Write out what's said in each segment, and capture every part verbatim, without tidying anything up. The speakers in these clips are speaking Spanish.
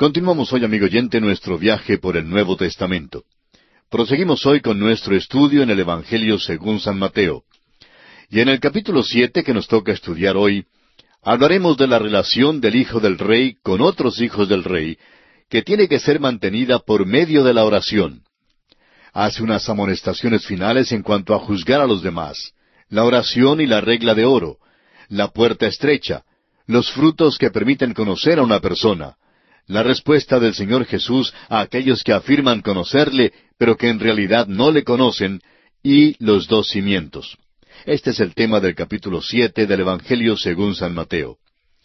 Continuamos hoy, amigo oyente, nuestro viaje por el Nuevo Testamento. Proseguimos hoy con nuestro estudio en el Evangelio según San Mateo. Y en el capítulo siete que nos toca estudiar hoy, hablaremos de la relación del Hijo del Rey con otros hijos del Rey, que tiene que ser mantenida por medio de la oración. Hace unas amonestaciones finales en cuanto a juzgar a los demás, la oración y la regla de oro, la puerta estrecha, los frutos que permiten conocer a una persona, la respuesta del Señor Jesús a aquellos que afirman conocerle, pero que en realidad no le conocen, y los dos cimientos. Este es el tema del capítulo siete del Evangelio según San Mateo.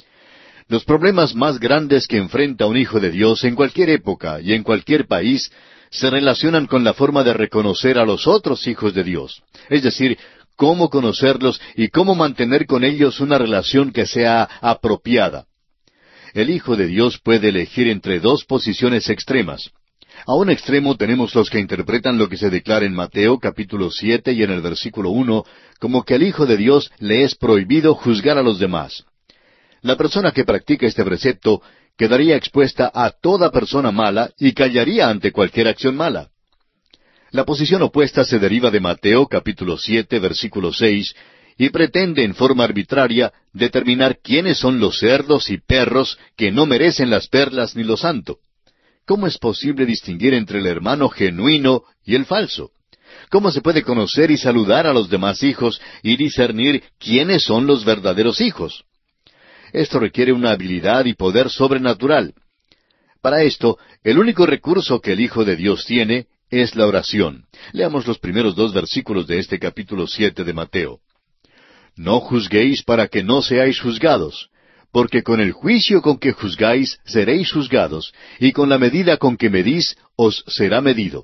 Los problemas más grandes que enfrenta un hijo de Dios en cualquier época y en cualquier país se relacionan con la forma de reconocer a los otros hijos de Dios, es decir, cómo conocerlos y cómo mantener con ellos una relación que sea apropiada. El Hijo de Dios puede elegir entre dos posiciones extremas. A un extremo tenemos los que interpretan lo que se declara en Mateo capítulo siete y en el versículo uno, como que al Hijo de Dios le es prohibido juzgar a los demás. La persona que practica este precepto quedaría expuesta a toda persona mala y callaría ante cualquier acción mala. La posición opuesta se deriva de Mateo capítulo siete versículo seis, y pretende en forma arbitraria determinar quiénes son los cerdos y perros que no merecen las perlas ni lo santo. ¿Cómo es posible distinguir entre el hermano genuino y el falso? ¿Cómo se puede conocer y saludar a los demás hijos y discernir quiénes son los verdaderos hijos? Esto requiere una habilidad y poder sobrenatural. Para esto, el único recurso que el Hijo de Dios tiene es la oración. Leamos los primeros dos versículos de este capítulo siete de Mateo. No juzguéis para que no seáis juzgados, porque con el juicio con que juzgáis seréis juzgados, y con la medida con que medís os será medido.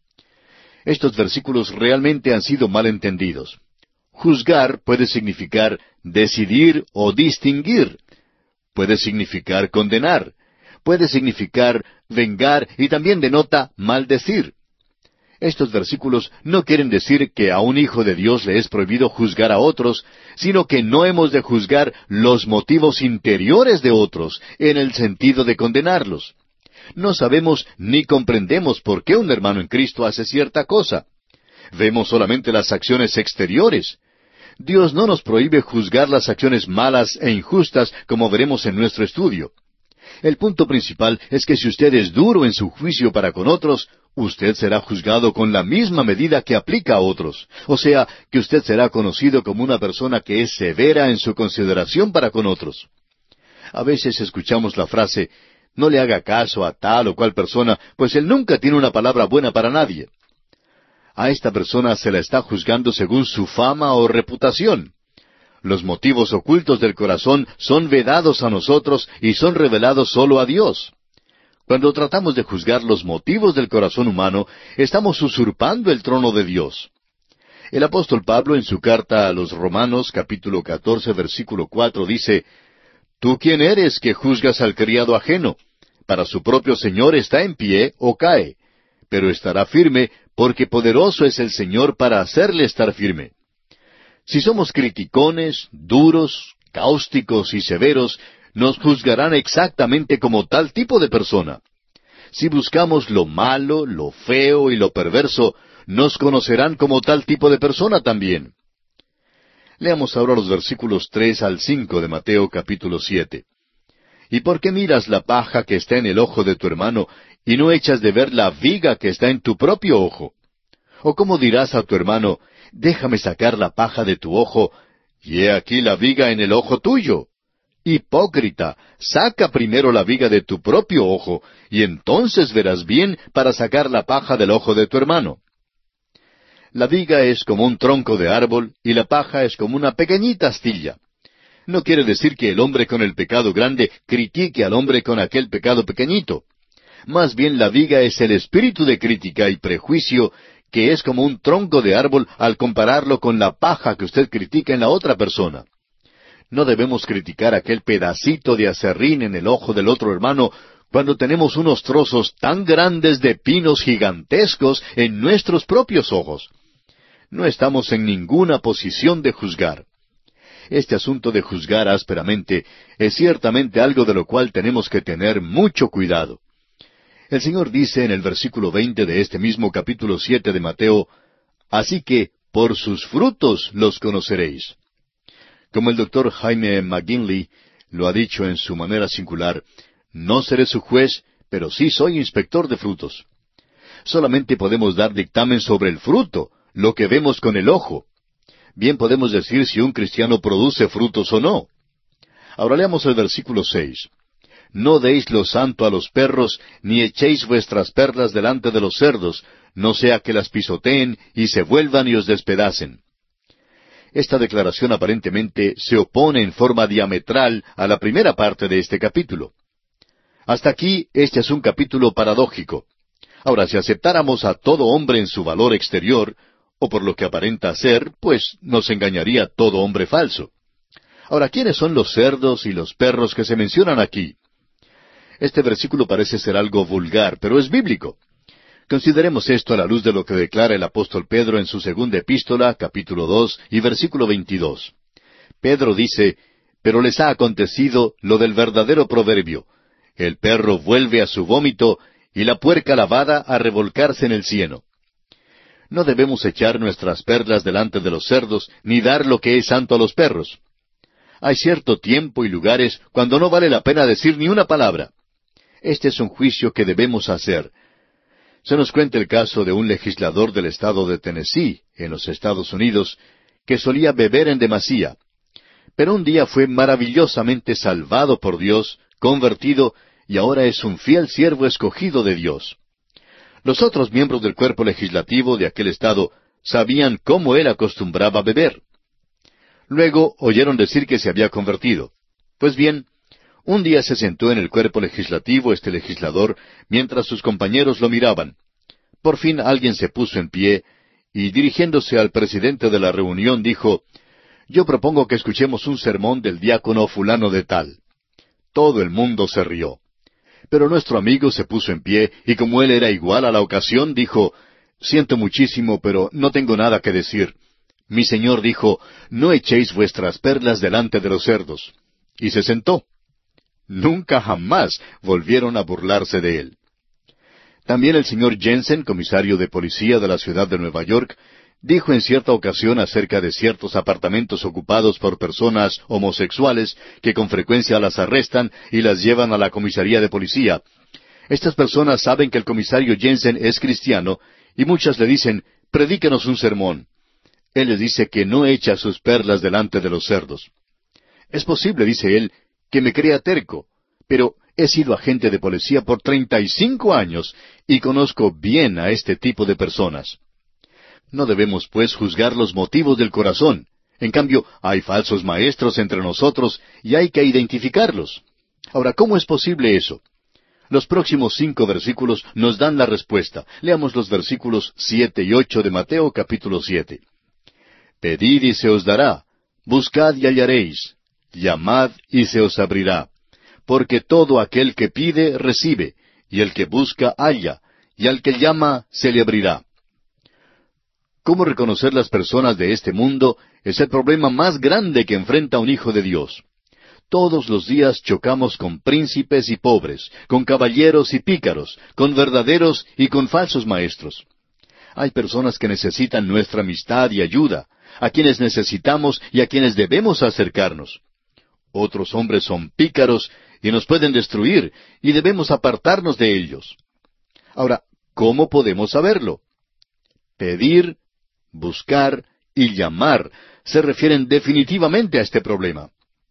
Estos versículos realmente han sido mal entendidos. Juzgar puede significar decidir o distinguir. Puede significar condenar. Puede significar vengar y también denota maldecir. Estos versículos no quieren decir que a un hijo de Dios le es prohibido juzgar a otros, sino que no hemos de juzgar los motivos interiores de otros, en el sentido de condenarlos. No sabemos ni comprendemos por qué un hermano en Cristo hace cierta cosa. Vemos solamente las acciones exteriores. Dios no nos prohíbe juzgar las acciones malas e injustas, como veremos en nuestro estudio. El punto principal es que si usted es duro en su juicio para con otros, usted será juzgado con la misma medida que aplica a otros. O sea, que usted será conocido como una persona que es severa en su consideración para con otros. A veces escuchamos la frase, no le haga caso a tal o cual persona, pues él nunca tiene una palabra buena para nadie. A esta persona se la está juzgando según su fama o reputación. Los motivos ocultos del corazón son vedados a nosotros y son revelados solo a Dios. Cuando tratamos de juzgar los motivos del corazón humano, estamos usurpando el trono de Dios. El apóstol Pablo en su carta a los Romanos, capítulo catorce, versículo cuatro, dice, ¿Tú quién eres que juzgas al criado ajeno? Para su propio Señor está en pie o cae, pero estará firme, porque poderoso es el Señor para hacerle estar firme. Si somos criticones, duros, cáusticos y severos, nos juzgarán exactamente como tal tipo de persona. Si buscamos lo malo, lo feo y lo perverso, nos conocerán como tal tipo de persona también. Leamos ahora los versículos tres al cinco de Mateo capítulo siete. ¿Y por qué miras la paja que está en el ojo de tu hermano, y no echas de ver la viga que está en tu propio ojo? ¿O cómo dirás a tu hermano, déjame sacar la paja de tu ojo, y he aquí la viga en el ojo tuyo? Hipócrita, saca primero la viga de tu propio ojo, y entonces verás bien para sacar la paja del ojo de tu hermano. La viga es como un tronco de árbol, y la paja es como una pequeñita astilla. No quiere decir que el hombre con el pecado grande critique al hombre con aquel pecado pequeñito. Más bien la viga es el espíritu de crítica y prejuicio, que es como un tronco de árbol al compararlo con la paja que usted critica en la otra persona. No debemos criticar aquel pedacito de aserrín en el ojo del otro hermano cuando tenemos unos trozos tan grandes de pinos gigantescos en nuestros propios ojos. No estamos en ninguna posición de juzgar. Este asunto de juzgar ásperamente es ciertamente algo de lo cual tenemos que tener mucho cuidado. El Señor dice en el versículo veinte de este mismo capítulo siete de Mateo, «Así que por sus frutos los conoceréis». Como el doctor Jaime McGinley lo ha dicho en su manera singular, «No seré su juez, pero sí soy inspector de frutos». Solamente podemos dar dictamen sobre el fruto, lo que vemos con el ojo. Bien podemos decir si un cristiano produce frutos o no. Ahora leamos el versículo seis. «No deis lo santo a los perros, ni echéis vuestras perlas delante de los cerdos, no sea que las pisoteen y se vuelvan y os despedacen». Esta declaración aparentemente se opone en forma diametral a la primera parte de este capítulo. Hasta aquí, este es un capítulo paradójico. Ahora, si aceptáramos a todo hombre en su valor exterior, o por lo que aparenta ser, pues nos engañaría todo hombre falso. Ahora, ¿quiénes son los cerdos y los perros que se mencionan aquí? Este versículo parece ser algo vulgar, pero es bíblico. Consideremos esto a la luz de lo que declara el apóstol Pedro en su segunda epístola, capítulo dos, y versículo veintidós. Pedro dice, «Pero les ha acontecido lo del verdadero proverbio. El perro vuelve a su vómito, y la puerca lavada a revolcarse en el cieno». No debemos echar nuestras perlas delante de los cerdos, ni dar lo que es santo a los perros. Hay cierto tiempo y lugares cuando no vale la pena decir ni una palabra. Este es un juicio que debemos hacer. Se nos cuenta el caso de un legislador del estado de Tennessee, en los Estados Unidos, que solía beber en demasía. Pero un día fue maravillosamente salvado por Dios, convertido, y ahora es un fiel siervo escogido de Dios. Los otros miembros del cuerpo legislativo de aquel estado sabían cómo él acostumbraba beber. Luego oyeron decir que se había convertido. Pues bien, un día se sentó en el cuerpo legislativo este legislador, mientras sus compañeros lo miraban. Por fin alguien se puso en pie, y dirigiéndose al presidente de la reunión dijo, «Yo propongo que escuchemos un sermón del diácono fulano de tal». Todo el mundo se rió. Pero nuestro amigo se puso en pie, y como él era igual a la ocasión, dijo, «Siento muchísimo, pero no tengo nada que decir. Mi Señor dijo, no echéis vuestras perlas delante de los cerdos». Y se sentó. Nunca jamás volvieron a burlarse de él. También el señor Jensen, comisario de policía de la ciudad de Nueva York, dijo en cierta ocasión acerca de ciertos apartamentos ocupados por personas homosexuales que con frecuencia las arrestan y las llevan a la comisaría de policía. Estas personas saben que el comisario Jensen es cristiano y muchas le dicen, «Predíquenos un sermón». Él les dice que no echa sus perlas delante de los cerdos. Es posible, dice él, que me crea terco, pero he sido agente de policía por treinta y cinco años y conozco bien a este tipo de personas. No debemos, pues, juzgar los motivos del corazón. En cambio, hay falsos maestros entre nosotros y hay que identificarlos. Ahora, ¿cómo es posible eso? Los próximos cinco versículos nos dan la respuesta. Leamos los versículos siete y ocho de Mateo capítulo siete. «Pedid y se os dará, buscad y hallaréis, llamad y se os abrirá. Porque todo aquel que pide, recibe, y el que busca, halla, y al que llama, se le abrirá». ¿Cómo reconocer las personas de este mundo? Es el problema más grande que enfrenta un hijo de Dios. Todos los días chocamos con príncipes y pobres, con caballeros y pícaros, con verdaderos y con falsos maestros. Hay personas que necesitan nuestra amistad y ayuda, a quienes necesitamos y a quienes debemos acercarnos. Otros hombres son pícaros y nos pueden destruir, y debemos apartarnos de ellos. Ahora, ¿cómo podemos saberlo? Pedir, buscar y llamar se refieren definitivamente a este problema.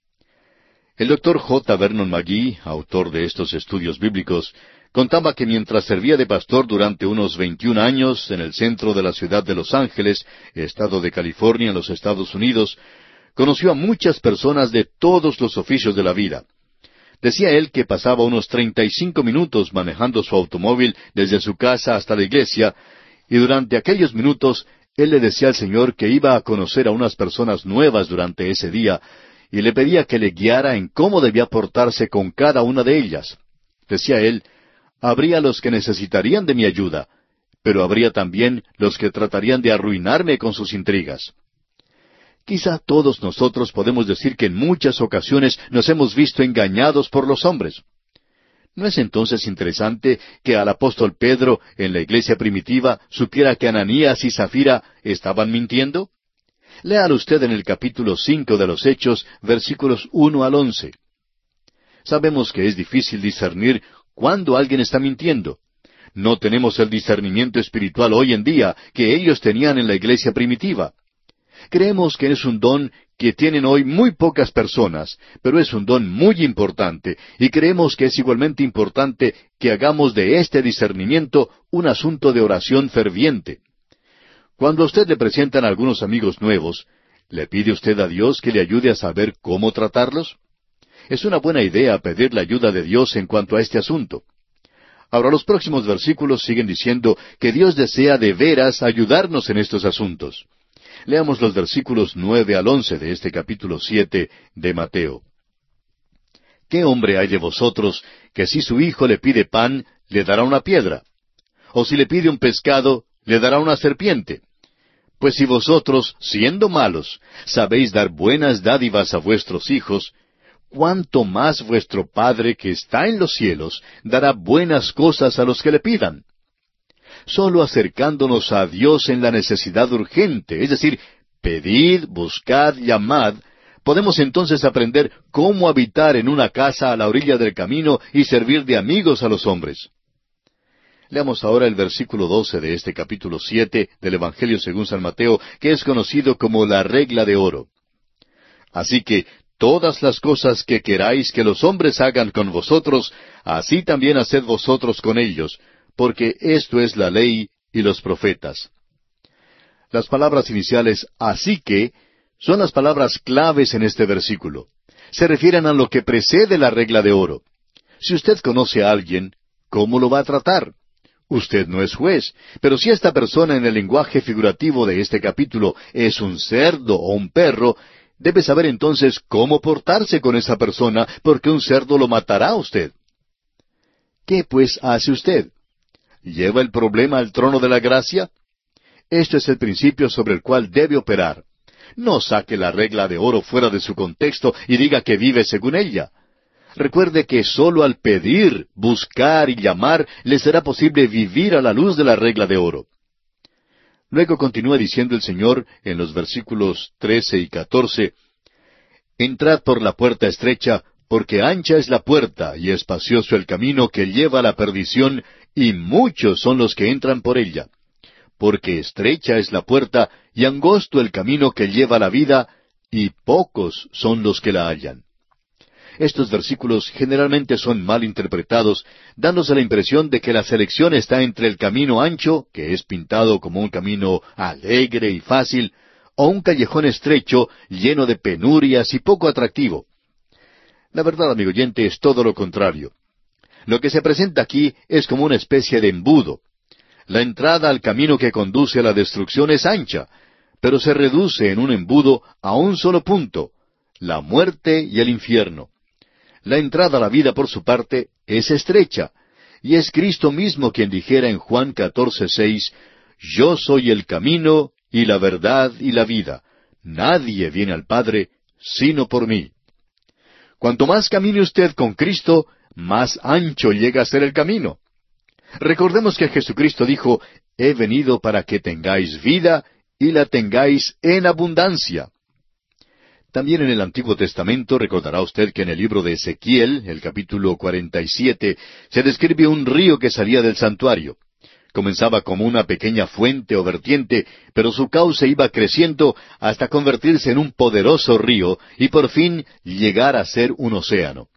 El doctor J. Vernon McGee, autor de estos estudios bíblicos, contaba que mientras servía de pastor durante unos veintiún años en el centro de la ciudad de Los Ángeles, estado de California, en los Estados Unidos, conoció a muchas personas de todos los oficios de la vida. Decía él que pasaba unos treinta y cinco minutos manejando su automóvil desde su casa hasta la iglesia, y durante aquellos minutos él le decía al Señor que iba a conocer a unas personas nuevas durante ese día, y le pedía que le guiara en cómo debía portarse con cada una de ellas. Decía él, habría los que necesitarían de mi ayuda, pero habría también los que tratarían de arruinarme con sus intrigas. Quizá todos nosotros podemos decir que en muchas ocasiones nos hemos visto engañados por los hombres. ¿No es entonces interesante que al apóstol Pedro, en la iglesia primitiva, supiera que Ananías y Zafira estaban mintiendo? Léalo usted en el capítulo cinco de los Hechos, versículos uno al once. Sabemos que es difícil discernir cuándo alguien está mintiendo. No tenemos el discernimiento espiritual hoy en día que ellos tenían en la iglesia primitiva. Creemos que es un don que tienen hoy muy pocas personas, pero es un don muy importante, y creemos que es igualmente importante que hagamos de este discernimiento un asunto de oración ferviente. Cuando a usted le presentan algunos amigos nuevos, ¿le pide usted a Dios que le ayude a saber cómo tratarlos? Es una buena idea pedir la ayuda de Dios en cuanto a este asunto. Ahora, los próximos versículos siguen diciendo que Dios desea de veras ayudarnos en estos asuntos. Leamos los versículos nueve al once de este capítulo siete de Mateo. ¿Qué hombre hay de vosotros que si su hijo le pide pan, le dará una piedra? ¿O si le pide un pescado, le dará una serpiente? Pues si vosotros, siendo malos, sabéis dar buenas dádivas a vuestros hijos, ¿cuánto más vuestro Padre que está en los cielos dará buenas cosas a los que le pidan? Solo acercándonos a Dios en la necesidad urgente, es decir, pedid, buscad, llamad, podemos entonces aprender cómo habitar en una casa a la orilla del camino y servir de amigos a los hombres. Leamos ahora el versículo doce de este capítulo siete del Evangelio según San Mateo, que es conocido como la regla de oro. Así que todas las cosas que queráis que los hombres hagan con vosotros, así también haced vosotros con ellos, porque esto es la ley y los profetas. Las palabras iniciales así que son las palabras claves en este versículo. Se refieren a lo que precede la regla de oro. Si usted conoce a alguien, ¿cómo lo va a tratar? Usted no es juez, pero si esta persona en el lenguaje figurativo de este capítulo es un cerdo o un perro, debe saber entonces cómo portarse con esa persona, porque un cerdo lo matará a usted. ¿Qué pues hace usted? ¿Lleva el problema al trono de la gracia? Esto es el principio sobre el cual debe operar. No saque la regla de oro fuera de su contexto y diga que vive según ella. Recuerde que sólo al pedir, buscar y llamar le será posible vivir a la luz de la regla de oro. Luego continúa diciendo el Señor en los versículos trece y catorce, Entrad por la puerta estrecha, porque ancha es la puerta y espacioso el camino que lleva a la perdición, y muchos son los que entran por ella. Porque estrecha es la puerta y angosto el camino que lleva a la vida, y pocos son los que la hallan. Estos versículos generalmente son mal interpretados, dándose la impresión de que la selección está entre el camino ancho, que es pintado como un camino alegre y fácil, o un callejón estrecho, lleno de penurias y poco atractivo. La verdad, amigo oyente, es todo lo contrario. Lo que se presenta aquí es como una especie de embudo. La entrada al camino que conduce a la destrucción es ancha, pero se reduce en un embudo a un solo punto, la muerte y el infierno. La entrada a la vida, por su parte, es estrecha, y es Cristo mismo quien dijera en Juan catorce seis, Yo soy el camino y la verdad y la vida. Nadie viene al Padre sino por mí. Cuanto más camine usted con Cristo, más ancho llega a ser el camino. Recordemos que Jesucristo dijo, He venido para que tengáis vida y la tengáis en abundancia. También en el Antiguo Testamento recordará usted que en el libro de Ezequiel, el capítulo cuarenta y siete, se describe un río que salía del santuario. Comenzaba como una pequeña fuente o vertiente, pero su cauce iba creciendo hasta convertirse en un poderoso río y por fin llegar a ser un océano.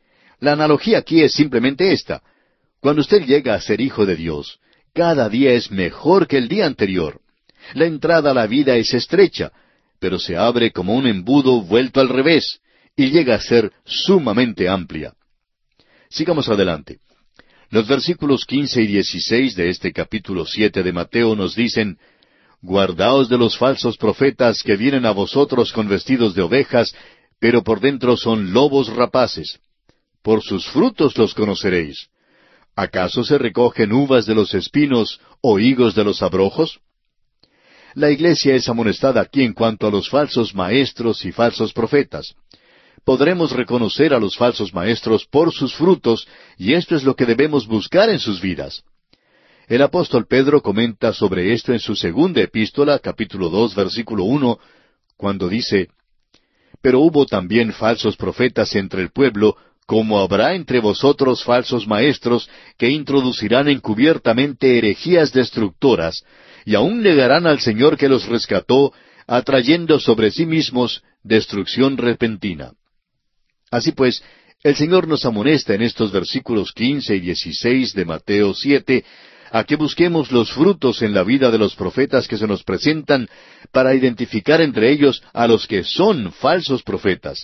La analogía aquí es simplemente esta. Cuando usted llega a ser hijo de Dios, cada día es mejor que el día anterior. La entrada a la vida es estrecha, pero se abre como un embudo vuelto al revés, y llega a ser sumamente amplia. Sigamos adelante. Los versículos quince y dieciséis de este capítulo siete de Mateo nos dicen, Guardaos de los falsos profetas que vienen a vosotros con vestidos de ovejas, pero por dentro son lobos rapaces. Por sus frutos los conoceréis. ¿Acaso se recogen uvas de los espinos o higos de los abrojos? La iglesia es amonestada aquí en cuanto a los falsos maestros y falsos profetas. Podremos reconocer a los falsos maestros por sus frutos, y esto es lo que debemos buscar en sus vidas. El apóstol Pedro comenta sobre esto en su segunda epístola, capítulo dos, versículo uno, cuando dice: Pero hubo también falsos profetas entre el pueblo, como habrá entre vosotros falsos maestros, que introducirán encubiertamente herejías destructoras, y aun negarán al Señor que los rescató, atrayendo sobre sí mismos destrucción repentina. Así pues, el Señor nos amonesta en estos versículos quince y dieciséis de Mateo siete, a que busquemos los frutos en la vida de los profetas que se nos presentan, para identificar entre ellos a los que son falsos profetas.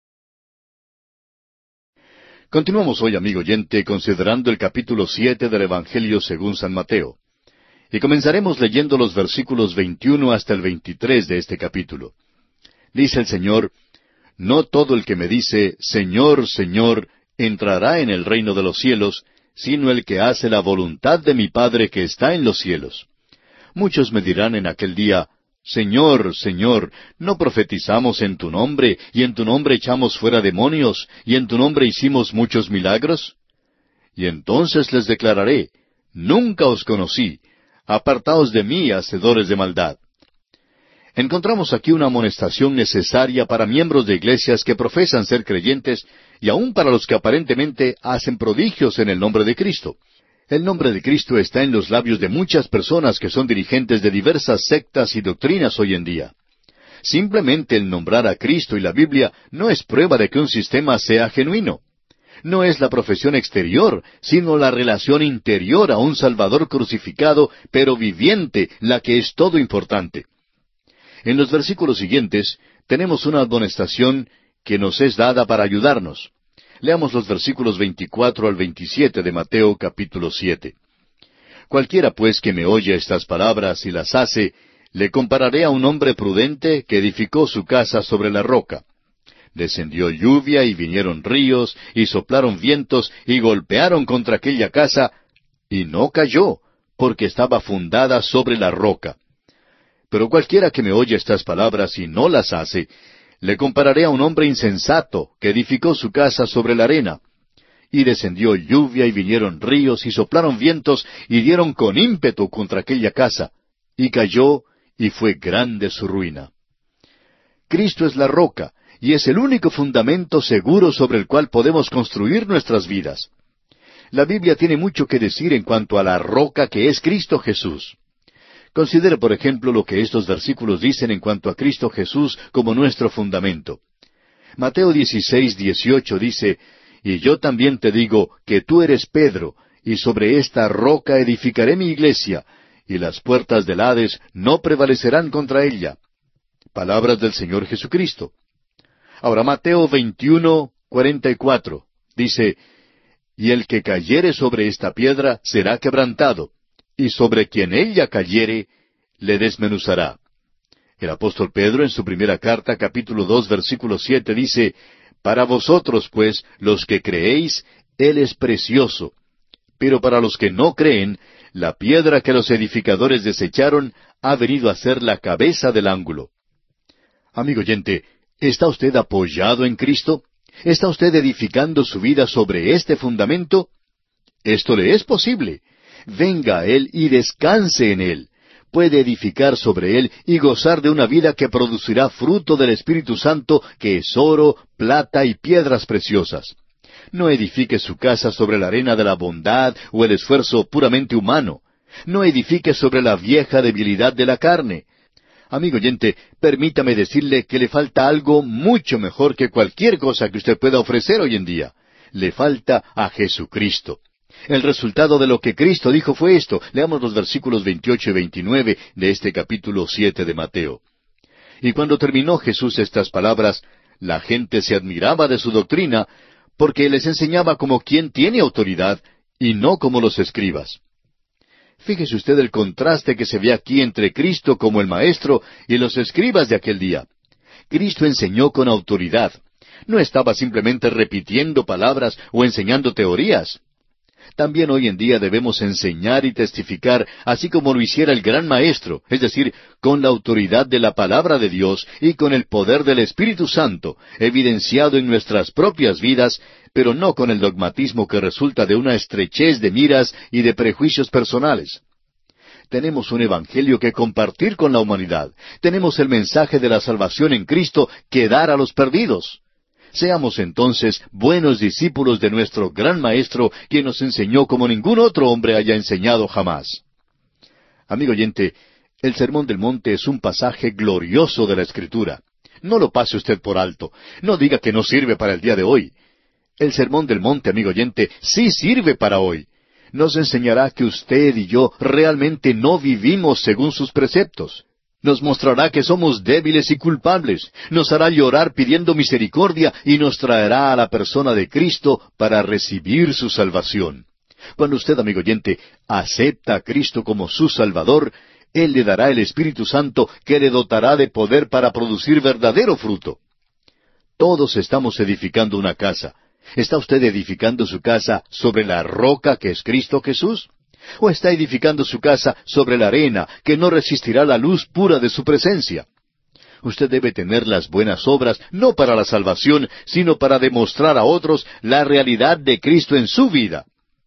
Continuamos hoy, amigo oyente, considerando el capítulo siete del Evangelio según San Mateo. Y comenzaremos leyendo los versículos veintiuno hasta el veintitrés de este capítulo. Dice el Señor: No todo el que me dice, Señor, Señor, entrará en el reino de los cielos, sino el que hace la voluntad de mi Padre que está en los cielos. Muchos me dirán en aquel día: Señor, Señor, ¿no profetizamos en tu nombre, y en tu nombre echamos fuera demonios, y en tu nombre hicimos muchos milagros? Y entonces les declararé: Nunca os conocí, apartaos de mí, hacedores de maldad. Encontramos aquí una amonestación necesaria para miembros de iglesias que profesan ser creyentes, y aun para los que aparentemente hacen prodigios en el nombre de Cristo. El nombre de Cristo está en los labios de muchas personas que son dirigentes de diversas sectas y doctrinas hoy en día. Simplemente el nombrar a Cristo y la Biblia no es prueba de que un sistema sea genuino. No es la profesión exterior, sino la relación interior a un Salvador crucificado, pero viviente, la que es todo importante. En los versículos siguientes tenemos una admonestación que nos es dada para ayudarnos. Leamos los versículos veinticuatro al veintisiete de Mateo capítulo siete. Cualquiera pues que me oye estas palabras y las hace, le compararé a un hombre prudente que edificó su casa sobre la roca. Descendió lluvia y vinieron ríos, y soplaron vientos, y golpearon contra aquella casa, y no cayó, porque estaba fundada sobre la roca. Pero cualquiera que me oye estas palabras y no las hace, le compararé a un hombre insensato que edificó su casa sobre la arena. Y descendió lluvia y vinieron ríos y soplaron vientos y dieron con ímpetu contra aquella casa, y cayó, y fue grande su ruina. Cristo es la roca, y es el único fundamento seguro sobre el cual podemos construir nuestras vidas. La Biblia tiene mucho que decir en cuanto a la roca que es Cristo Jesús. Considere, por ejemplo, lo que estos versículos dicen en cuanto a Cristo Jesús como nuestro fundamento. Mateo dieciséis, dieciocho dice: Y yo también te digo que tú eres Pedro, y sobre esta roca edificaré mi iglesia, y las puertas del Hades no prevalecerán contra ella. Palabras del Señor Jesucristo. Ahora Mateo veintiuno, cuarenta y cuatro dice: Y el que cayere sobre esta piedra será quebrantado, y sobre quien ella cayere, le desmenuzará. El apóstol Pedro en su primera carta, capítulo dos, versículo siete, dice: Para vosotros, pues, los que creéis, Él es precioso. Pero para los que no creen, la piedra que los edificadores desecharon ha venido a ser la cabeza del ángulo. Amigo oyente, ¿está usted apoyado en Cristo? ¿Está usted edificando su vida sobre este fundamento? Esto le es posible. Venga a Él y descanse en Él. Puede edificar sobre Él y gozar de una vida que producirá fruto del Espíritu Santo, que es oro, plata y piedras preciosas. No edifique su casa sobre la arena de la bondad o el esfuerzo puramente humano. No edifique sobre la vieja debilidad de la carne. Amigo oyente, permítame decirle que le falta algo mucho mejor que cualquier cosa que usted pueda ofrecer hoy en día. Le falta a Jesucristo. El resultado de lo que Cristo dijo fue esto. Leamos los versículos veintiocho y veintinueve de este capítulo siete de Mateo. Y cuando terminó Jesús estas palabras, la gente se admiraba de su doctrina, porque les enseñaba como quien tiene autoridad, y no como los escribas. Fíjese usted el contraste que se ve aquí entre Cristo como el Maestro y los escribas de aquel día. Cristo enseñó con autoridad. No estaba simplemente repitiendo palabras o enseñando teorías. También hoy en día debemos enseñar y testificar, así como lo hiciera el gran Maestro, es decir, con la autoridad de la palabra de Dios y con el poder del Espíritu Santo, evidenciado en nuestras propias vidas, pero no con el dogmatismo que resulta de una estrechez de miras y de prejuicios personales. Tenemos un evangelio que compartir con la humanidad. Tenemos el mensaje de la salvación en Cristo que dar a los perdidos. Seamos entonces buenos discípulos de nuestro gran Maestro, quien nos enseñó como ningún otro hombre haya enseñado jamás. Amigo oyente, el Sermón del Monte es un pasaje glorioso de la Escritura. No lo pase usted por alto. No diga que no sirve para el día de hoy. El Sermón del Monte, amigo oyente, sí sirve para hoy. Nos enseñará que usted y yo realmente no vivimos según sus preceptos. Nos mostrará que somos débiles y culpables. Nos hará llorar pidiendo misericordia y nos traerá a la persona de Cristo para recibir su salvación. Cuando usted, amigo oyente, acepta a Cristo como su Salvador, Él le dará el Espíritu Santo que le dotará de poder para producir verdadero fruto. Todos estamos edificando una casa. ¿Está usted edificando su casa sobre la roca que es Cristo Jesús? ¿O está edificando su casa sobre la arena que no resistirá la luz pura de su presencia? Usted debe tener las buenas obras no para la salvación, sino para demostrar a otros la realidad de Cristo en su vida.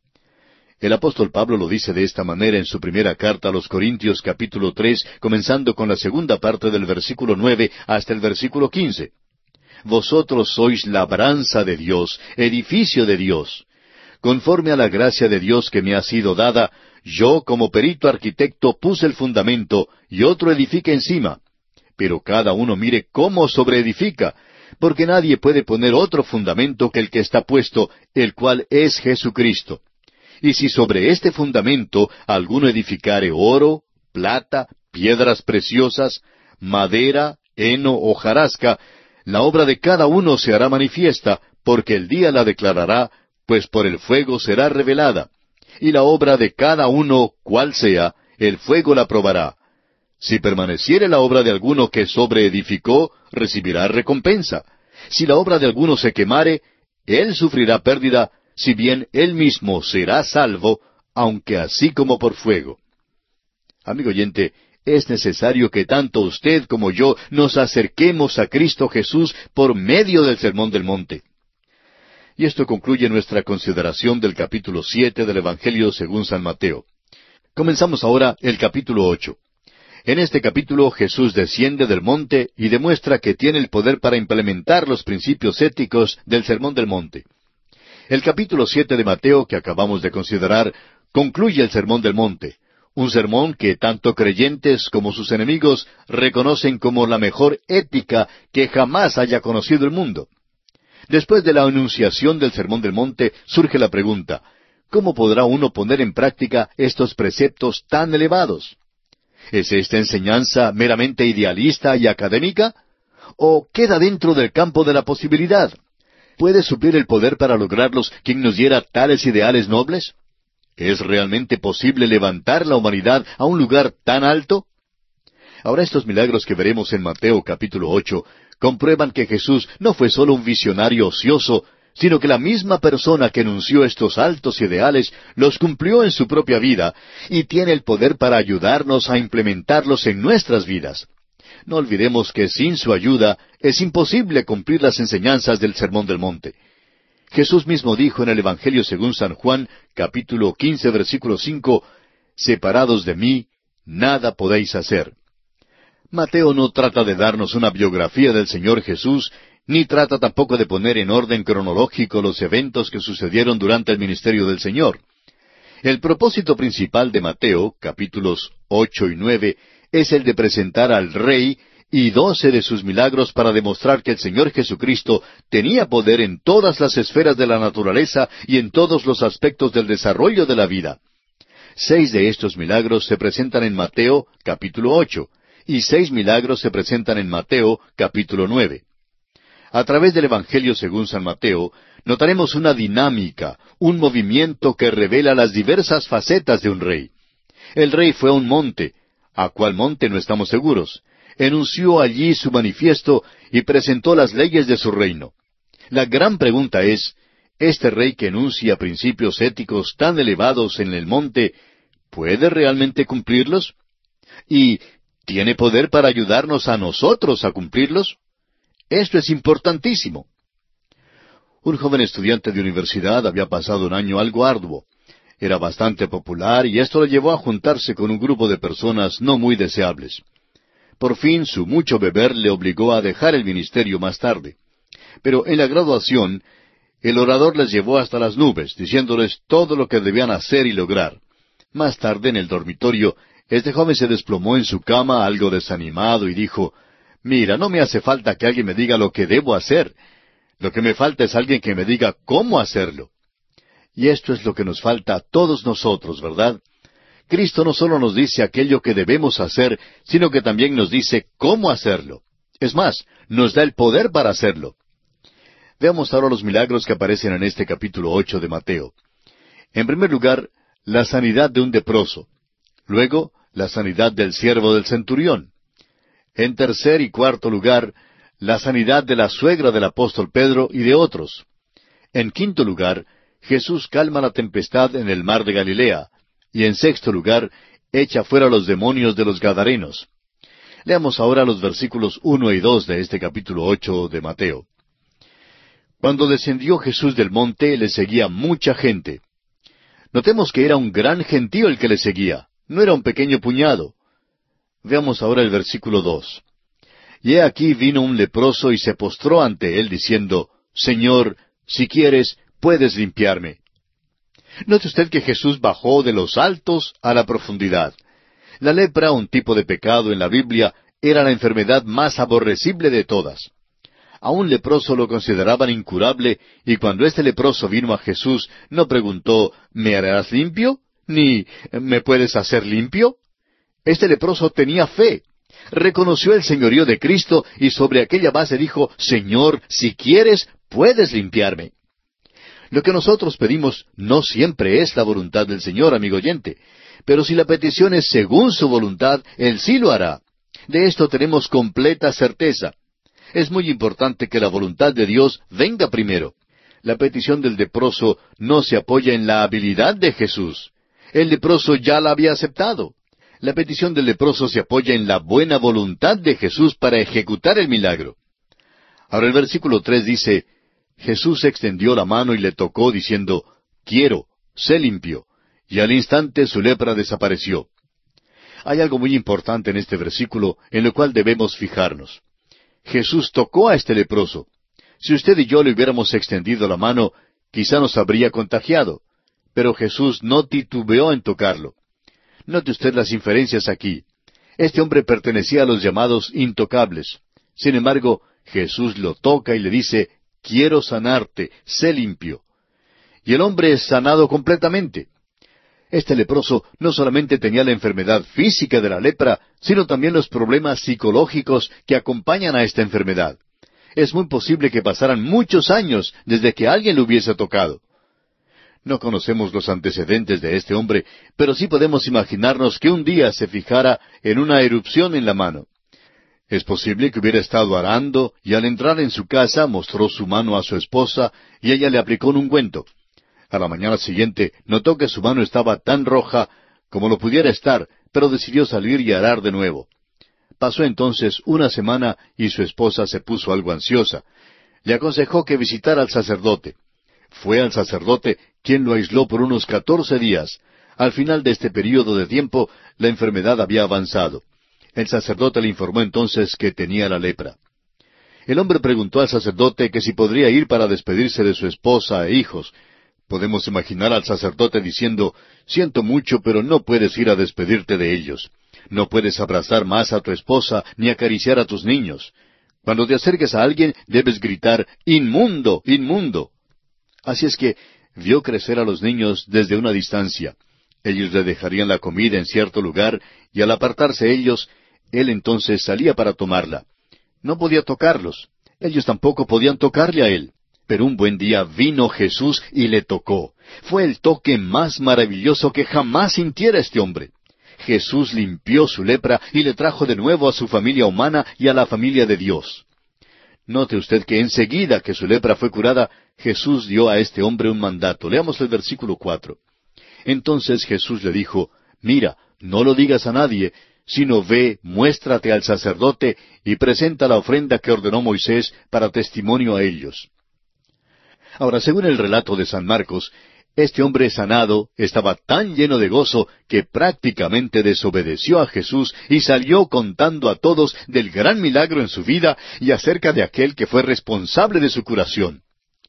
El apóstol Pablo lo dice de esta manera en su primera carta a los Corintios capítulo tres, comenzando con la segunda parte del versículo nueve hasta el versículo quince. Vosotros sois labranza de Dios, edificio de Dios. Conforme a la gracia de Dios que me ha sido dada, yo como perito arquitecto puse el fundamento y otro edifica encima. Pero cada uno mire cómo sobreedifica, porque nadie puede poner otro fundamento que el que está puesto, el cual es Jesucristo. Y si sobre este fundamento alguno edificare oro, plata, piedras preciosas, madera, heno o hojarasca, la obra de cada uno se hará manifiesta, porque el día la declarará, pues por el fuego será revelada. Y la obra de cada uno, cual sea, el fuego la probará. Si permaneciere la obra de alguno que sobreedificó, recibirá recompensa. Si la obra de alguno se quemare, él sufrirá pérdida, si bien él mismo será salvo, aunque así como por fuego. Amigo oyente, es necesario que tanto usted como yo nos acerquemos a Cristo Jesús por medio del Sermón del Monte. Y esto concluye nuestra consideración del capítulo siete del Evangelio según San Mateo. Comenzamos ahora el capítulo ocho. En este capítulo Jesús desciende del monte y demuestra que tiene el poder para implementar los principios éticos del Sermón del Monte. El capítulo siete de Mateo, que acabamos de considerar, concluye el Sermón del Monte, un sermón que tanto creyentes como sus enemigos reconocen como la mejor ética que jamás haya conocido el mundo. Después de la enunciación del Sermón del Monte, surge la pregunta, ¿cómo podrá uno poner en práctica estos preceptos tan elevados? ¿Es esta enseñanza meramente idealista y académica? ¿O queda dentro del campo de la posibilidad? ¿Puede suplir el poder para lograrlos quien nos diera tales ideales nobles? ¿Es realmente posible levantar la humanidad a un lugar tan alto? Ahora estos milagros que veremos en Mateo capítulo ocho comprueban que Jesús no fue solo un visionario ocioso, sino que la misma persona que enunció estos altos ideales los cumplió en su propia vida y tiene el poder para ayudarnos a implementarlos en nuestras vidas. No olvidemos que sin su ayuda es imposible cumplir las enseñanzas del Sermón del Monte. Jesús mismo dijo en el Evangelio según San Juan, capítulo quince, versículo cinco, «Separados de mí, nada podéis hacer». Mateo no trata de darnos una biografía del Señor Jesús, ni trata tampoco de poner en orden cronológico los eventos que sucedieron durante el ministerio del Señor. El propósito principal de Mateo, capítulos ocho y nueve, es el de presentar al Rey y doce de sus milagros para demostrar que el Señor Jesucristo tenía poder en todas las esferas de la naturaleza y en todos los aspectos del desarrollo de la vida. Seis de estos milagros se presentan en Mateo, capítulo ocho, y seis milagros se presentan en Mateo, capítulo nueve. A través del Evangelio según San Mateo, notaremos una dinámica, un movimiento que revela las diversas facetas de un rey. El rey fue a un monte, a cuál monte no estamos seguros. Enunció allí su manifiesto y presentó las leyes de su reino. La gran pregunta es, este rey que enuncia principios éticos tan elevados en el monte, ¿puede realmente cumplirlos? ¿Y tiene poder para ayudarnos a nosotros a cumplirlos? Esto es importantísimo. Un joven estudiante de universidad había pasado un año algo arduo. Era bastante popular y esto le llevó a juntarse con un grupo de personas no muy deseables. Por fin su mucho beber le obligó a dejar el ministerio más tarde. Pero en la graduación, el orador les llevó hasta las nubes, diciéndoles todo lo que debían hacer y lograr. Más tarde, en el dormitorio, este joven se desplomó en su cama algo desanimado y dijo, «Mira, no me hace falta que alguien me diga lo que debo hacer. Lo que me falta es alguien que me diga cómo hacerlo». Y esto es lo que nos falta a todos nosotros, ¿verdad? Cristo no solo nos dice aquello que debemos hacer, sino que también nos dice cómo hacerlo. Es más, nos da el poder para hacerlo. Veamos ahora los milagros que aparecen en este capítulo ocho de Mateo. En primer lugar, la sanidad de un leproso. Luego, la sanidad del siervo del centurión. En tercer y cuarto lugar, la sanidad de la suegra del apóstol Pedro y de otros. En quinto lugar, Jesús calma la tempestad en el mar de Galilea. Y en sexto lugar, echa fuera los demonios de los Gadarenos. Leamos ahora los versículos uno y dos de este capítulo ocho de Mateo. Cuando descendió Jesús del monte, le seguía mucha gente. Notemos que era un gran gentío el que le seguía, no era un pequeño puñado. Veamos ahora el versículo dos. Y he aquí vino un leproso y se postró ante él, diciendo, «Señor, si quieres, puedes limpiarme». Note usted que Jesús bajó de los altos a la profundidad. La lepra, un tipo de pecado en la Biblia, era la enfermedad más aborrecible de todas. A un leproso lo consideraban incurable, y cuando este leproso vino a Jesús, no preguntó, «¿Me harás limpio?», ni «¿Me puedes hacer limpio?». Este leproso tenía fe. Reconoció el señorío de Cristo y sobre aquella base dijo, «Señor, si quieres, puedes limpiarme». Lo que nosotros pedimos no siempre es la voluntad del Señor, amigo oyente, pero si la petición es según su voluntad, Él sí lo hará. De esto tenemos completa certeza. Es muy importante que la voluntad de Dios venga primero. La petición del leproso no se apoya en la habilidad de Jesús. El leproso ya la había aceptado. La petición del leproso se apoya en la buena voluntad de Jesús para ejecutar el milagro. Ahora el versículo tres dice, Jesús extendió la mano y le tocó, diciendo, «Quiero, sé limpio». Y al instante su lepra desapareció. Hay algo muy importante en este versículo en lo cual debemos fijarnos. Jesús tocó a este leproso. Si usted y yo le hubiéramos extendido la mano, quizá nos habría contagiado. Pero Jesús no titubeó en tocarlo. Note usted las inferencias aquí. Este hombre pertenecía a los llamados intocables. Sin embargo, Jesús lo toca y le dice, «Quiero sanarte, sé limpio». Y el hombre es sanado completamente. Este leproso no solamente tenía la enfermedad física de la lepra, sino también los problemas psicológicos que acompañan a esta enfermedad. Es muy posible que pasaran muchos años desde que alguien lo hubiese tocado. No conocemos los antecedentes de este hombre, pero sí podemos imaginarnos que un día se fijara en una erupción en la mano. Es posible que hubiera estado arando y al entrar en su casa mostró su mano a su esposa y ella le aplicó un ungüento. A la mañana siguiente notó que su mano estaba tan roja como lo pudiera estar, pero decidió salir y arar de nuevo. Pasó entonces una semana y su esposa se puso algo ansiosa. Le aconsejó que visitara al sacerdote. Fue al sacerdote, quien lo aisló por unos catorce días. Al final de este período de tiempo, la enfermedad había avanzado. El sacerdote le informó entonces que tenía la lepra. El hombre preguntó al sacerdote que si podría ir para despedirse de su esposa e hijos. Podemos imaginar al sacerdote diciendo, «Siento mucho, pero no puedes ir a despedirte de ellos. No puedes abrazar más a tu esposa ni acariciar a tus niños. Cuando te acerques a alguien, debes gritar, ¡Inmundo! ¡Inmundo!». Así es que vio crecer a los niños desde una distancia. Ellos le dejarían la comida en cierto lugar, y al apartarse ellos, él entonces salía para tomarla. No podía tocarlos. Ellos tampoco podían tocarle a él. Pero un buen día vino Jesús y le tocó. Fue el toque más maravilloso que jamás sintiera este hombre. Jesús limpió su lepra y le trajo de nuevo a su familia humana y a la familia de Dios. Note usted que enseguida que su lepra fue curada, Jesús dio a este hombre un mandato. Leamos el versículo cuatro. Entonces Jesús le dijo, mira, no lo digas a nadie, sino ve, muéstrate al sacerdote y presenta la ofrenda que ordenó Moisés para testimonio a ellos. Ahora, según el relato de San Marcos, este hombre sanado estaba tan lleno de gozo que prácticamente desobedeció a Jesús y salió contando a todos del gran milagro en su vida y acerca de aquel que fue responsable de su curación.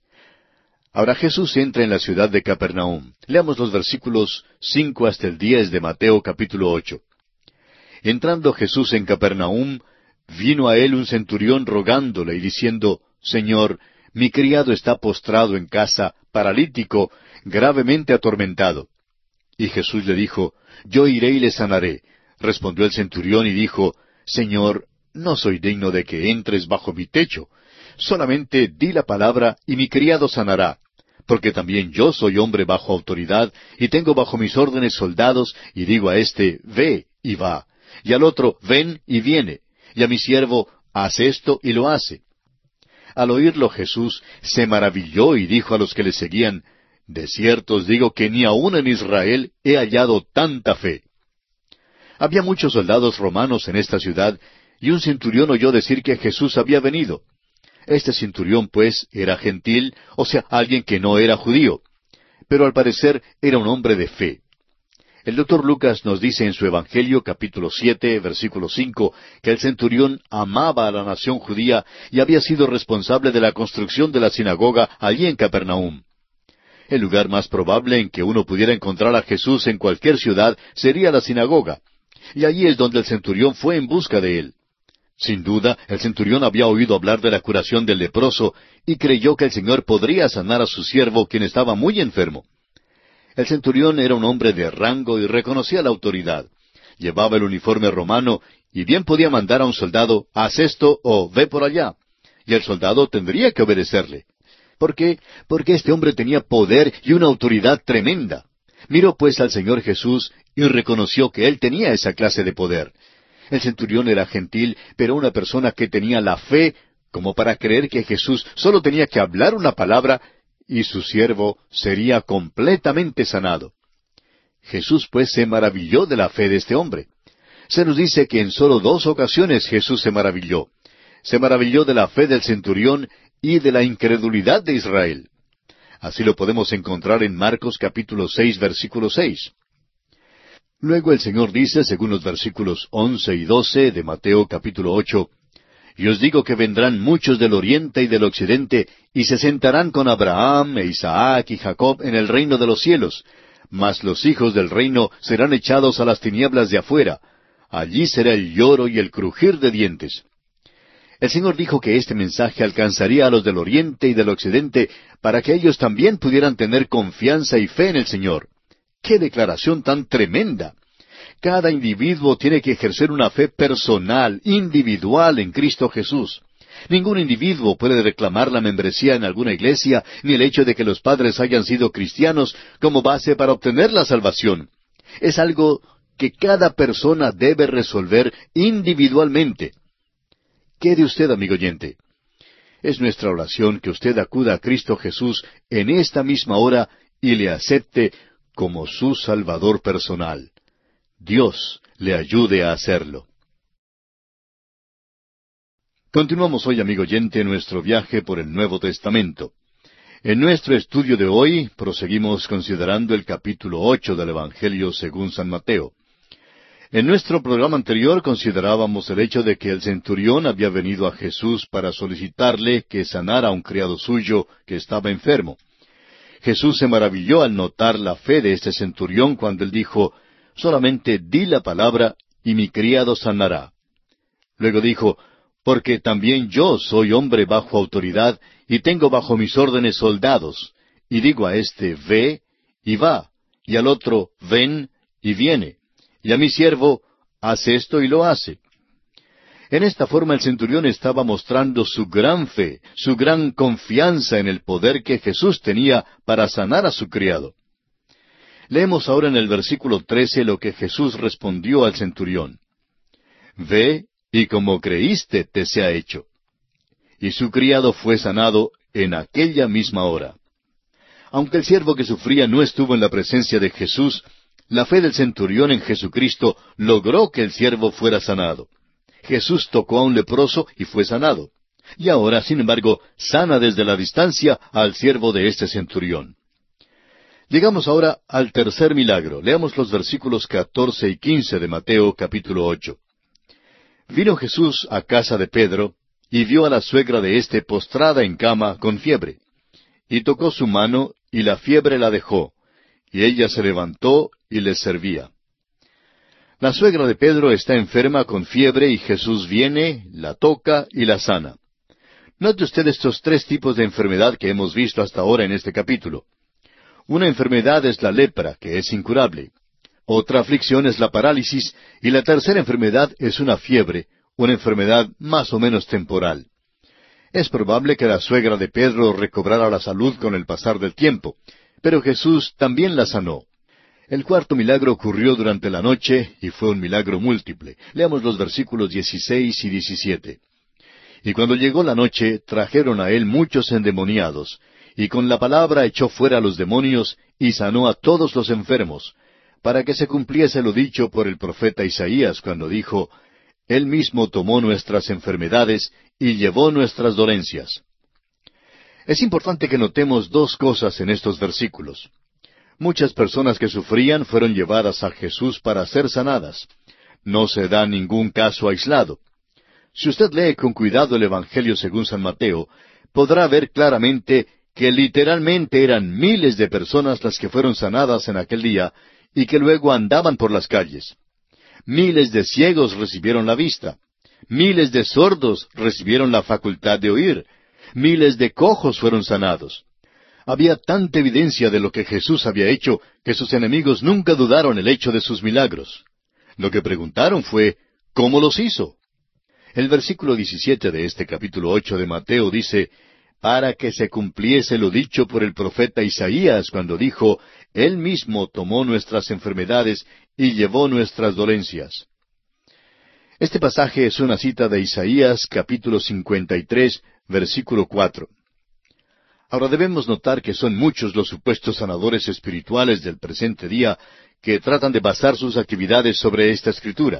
Ahora Jesús entra en la ciudad de Capernaum. Leamos los versículos cinco hasta el diez de Mateo capítulo ocho. Entrando Jesús en Capernaum, vino a él un centurión rogándole y diciendo, Señor, mi criado está postrado en casa, paralítico, gravemente atormentado. Y Jesús le dijo, Yo iré y le sanaré. Respondió el centurión y dijo, Señor, no soy digno de que entres bajo mi techo. Solamente di la palabra y mi criado sanará. Porque también yo soy hombre bajo autoridad, y tengo bajo mis órdenes soldados, y digo a éste, ve, y va. Y al otro, ven, y viene. Y a mi siervo, haz esto, y lo hace. Al oírlo Jesús se maravilló y dijo a los que le seguían, De cierto os digo que ni aun en Israel he hallado tanta fe. Había muchos soldados romanos en esta ciudad, y un centurión oyó decir que Jesús había venido. Este centurión, pues, era gentil, o sea, alguien que no era judío, pero al parecer era un hombre de fe. El doctor Lucas nos dice en su Evangelio, capítulo siete, versículo cinco, que el centurión amaba a la nación judía y había sido responsable de la construcción de la sinagoga allí en Capernaum. El lugar más probable en que uno pudiera encontrar a Jesús en cualquier ciudad sería la sinagoga, y allí es donde el centurión fue en busca de él. Sin duda, el centurión había oído hablar de la curación del leproso y creyó que el Señor podría sanar a su siervo, quien estaba muy enfermo. El centurión era un hombre de rango y reconocía la autoridad. Llevaba el uniforme romano y bien podía mandar a un soldado, haz esto o ve por allá. Y el soldado tendría que obedecerle. ¿Por qué? Porque este hombre tenía poder y una autoridad tremenda. Miró pues al Señor Jesús y reconoció que él tenía esa clase de poder. El centurión era gentil, pero una persona que tenía la fe como para creer que Jesús solo tenía que hablar una palabra y su siervo sería completamente sanado. Jesús pues se maravilló de la fe de este hombre. Se nos dice que en solo dos ocasiones Jesús se maravilló. Se maravilló de la fe del centurión y de la incredulidad de Israel. Así lo podemos encontrar en Marcos capítulo seis, versículo seis. Luego el Señor dice, según los versículos once y doce de Mateo capítulo ocho, Y os digo que vendrán muchos del oriente y del occidente, y se sentarán con Abraham, e Isaac y Jacob en el reino de los cielos, mas los hijos del reino serán echados a las tinieblas de afuera. Allí será el lloro y el crujir de dientes. El Señor dijo que este mensaje alcanzaría a los del oriente y del occidente, para que ellos también pudieran tener confianza y fe en el Señor. ¡Qué declaración tan tremenda! Cada individuo tiene que ejercer una fe personal, individual en Cristo Jesús. Ningún individuo puede reclamar la membresía en alguna iglesia, ni el hecho de que los padres hayan sido cristianos como base para obtener la salvación. Es algo que cada persona debe resolver individualmente. ¿Qué de usted, amigo oyente? Es nuestra oración que usted acuda a Cristo Jesús en esta misma hora y le acepte como su Salvador personal. Dios le ayude a hacerlo. Continuamos hoy, amigo oyente, nuestro viaje por el Nuevo Testamento. En nuestro estudio de hoy proseguimos considerando el capítulo ocho del Evangelio según San Mateo. En nuestro programa anterior considerábamos el hecho de que el centurión había venido a Jesús para solicitarle que sanara a un criado suyo que estaba enfermo. Jesús se maravilló al notar la fe de este centurión cuando él dijo, solamente di la palabra y mi criado sanará. Luego dijo, porque también yo soy hombre bajo autoridad y tengo bajo mis órdenes soldados, y digo a éste, ve, y va, y al otro, ven, y viene, y a mi siervo, haz esto y lo hace. En esta forma el centurión estaba mostrando su gran fe, su gran confianza en el poder que Jesús tenía para sanar a su criado. Leemos ahora en el versículo trece lo que Jesús respondió al centurión. Ve, y como creíste te sea hecho. y su criado fue sanado en aquella misma hora. Aunque el siervo que sufría no estuvo en la presencia de Jesús, la fe del centurión en Jesucristo logró que el siervo fuera sanado. Jesús tocó a un leproso y fue sanado. Y ahora, sin embargo, sana desde la distancia al siervo de este centurión. Llegamos ahora al tercer milagro. Leamos los versículos catorce y quince de Mateo capítulo ocho. Vino Jesús a casa de Pedro, y vio a la suegra de éste postrada en cama con fiebre. Y tocó su mano, y la fiebre la dejó, y ella se levantó y les servía. La suegra de Pedro está enferma con fiebre, y Jesús viene, la toca y la sana. Note usted estos tres tipos de enfermedad que hemos visto hasta ahora en este capítulo. Una enfermedad es la lepra, que es incurable. Otra aflicción es la parálisis, y la tercera enfermedad es una fiebre, una enfermedad más o menos temporal. Es probable que la suegra de Pedro recobrara la salud con el pasar del tiempo, pero Jesús también la sanó. El cuarto milagro ocurrió durante la noche, y fue un milagro múltiple. Leamos los versículos dieciséis y diecisiete. Y cuando llegó la noche, trajeron a él muchos endemoniados, y con la palabra echó fuera a los demonios, y sanó a todos los enfermos, para que se cumpliese lo dicho por el profeta Isaías, cuando dijo, Él mismo tomó nuestras enfermedades, y llevó nuestras dolencias. Es importante que notemos dos cosas en estos versículos. Muchas personas que sufrían fueron llevadas a Jesús para ser sanadas. No se da ningún caso aislado. Si usted lee con cuidado el Evangelio según San Mateo, podrá ver claramente que literalmente eran miles de personas las que fueron sanadas en aquel día y que luego andaban por las calles. Miles de ciegos recibieron la vista. Miles de sordos recibieron la facultad de oír. Miles de cojos fueron sanados. Había tanta evidencia de lo que Jesús había hecho que sus enemigos nunca dudaron el hecho de sus milagros. Lo que preguntaron fue, ¿cómo los hizo? El versículo diecisiete de este capítulo ocho de Mateo dice, para que se cumpliese lo dicho por el profeta Isaías cuando dijo, Él mismo tomó nuestras enfermedades y llevó nuestras dolencias. Este pasaje es una cita de Isaías capítulo cincuenta y tres, versículo cuatro. Ahora debemos notar que son muchos los supuestos sanadores espirituales del presente día que tratan de basar sus actividades sobre esta escritura.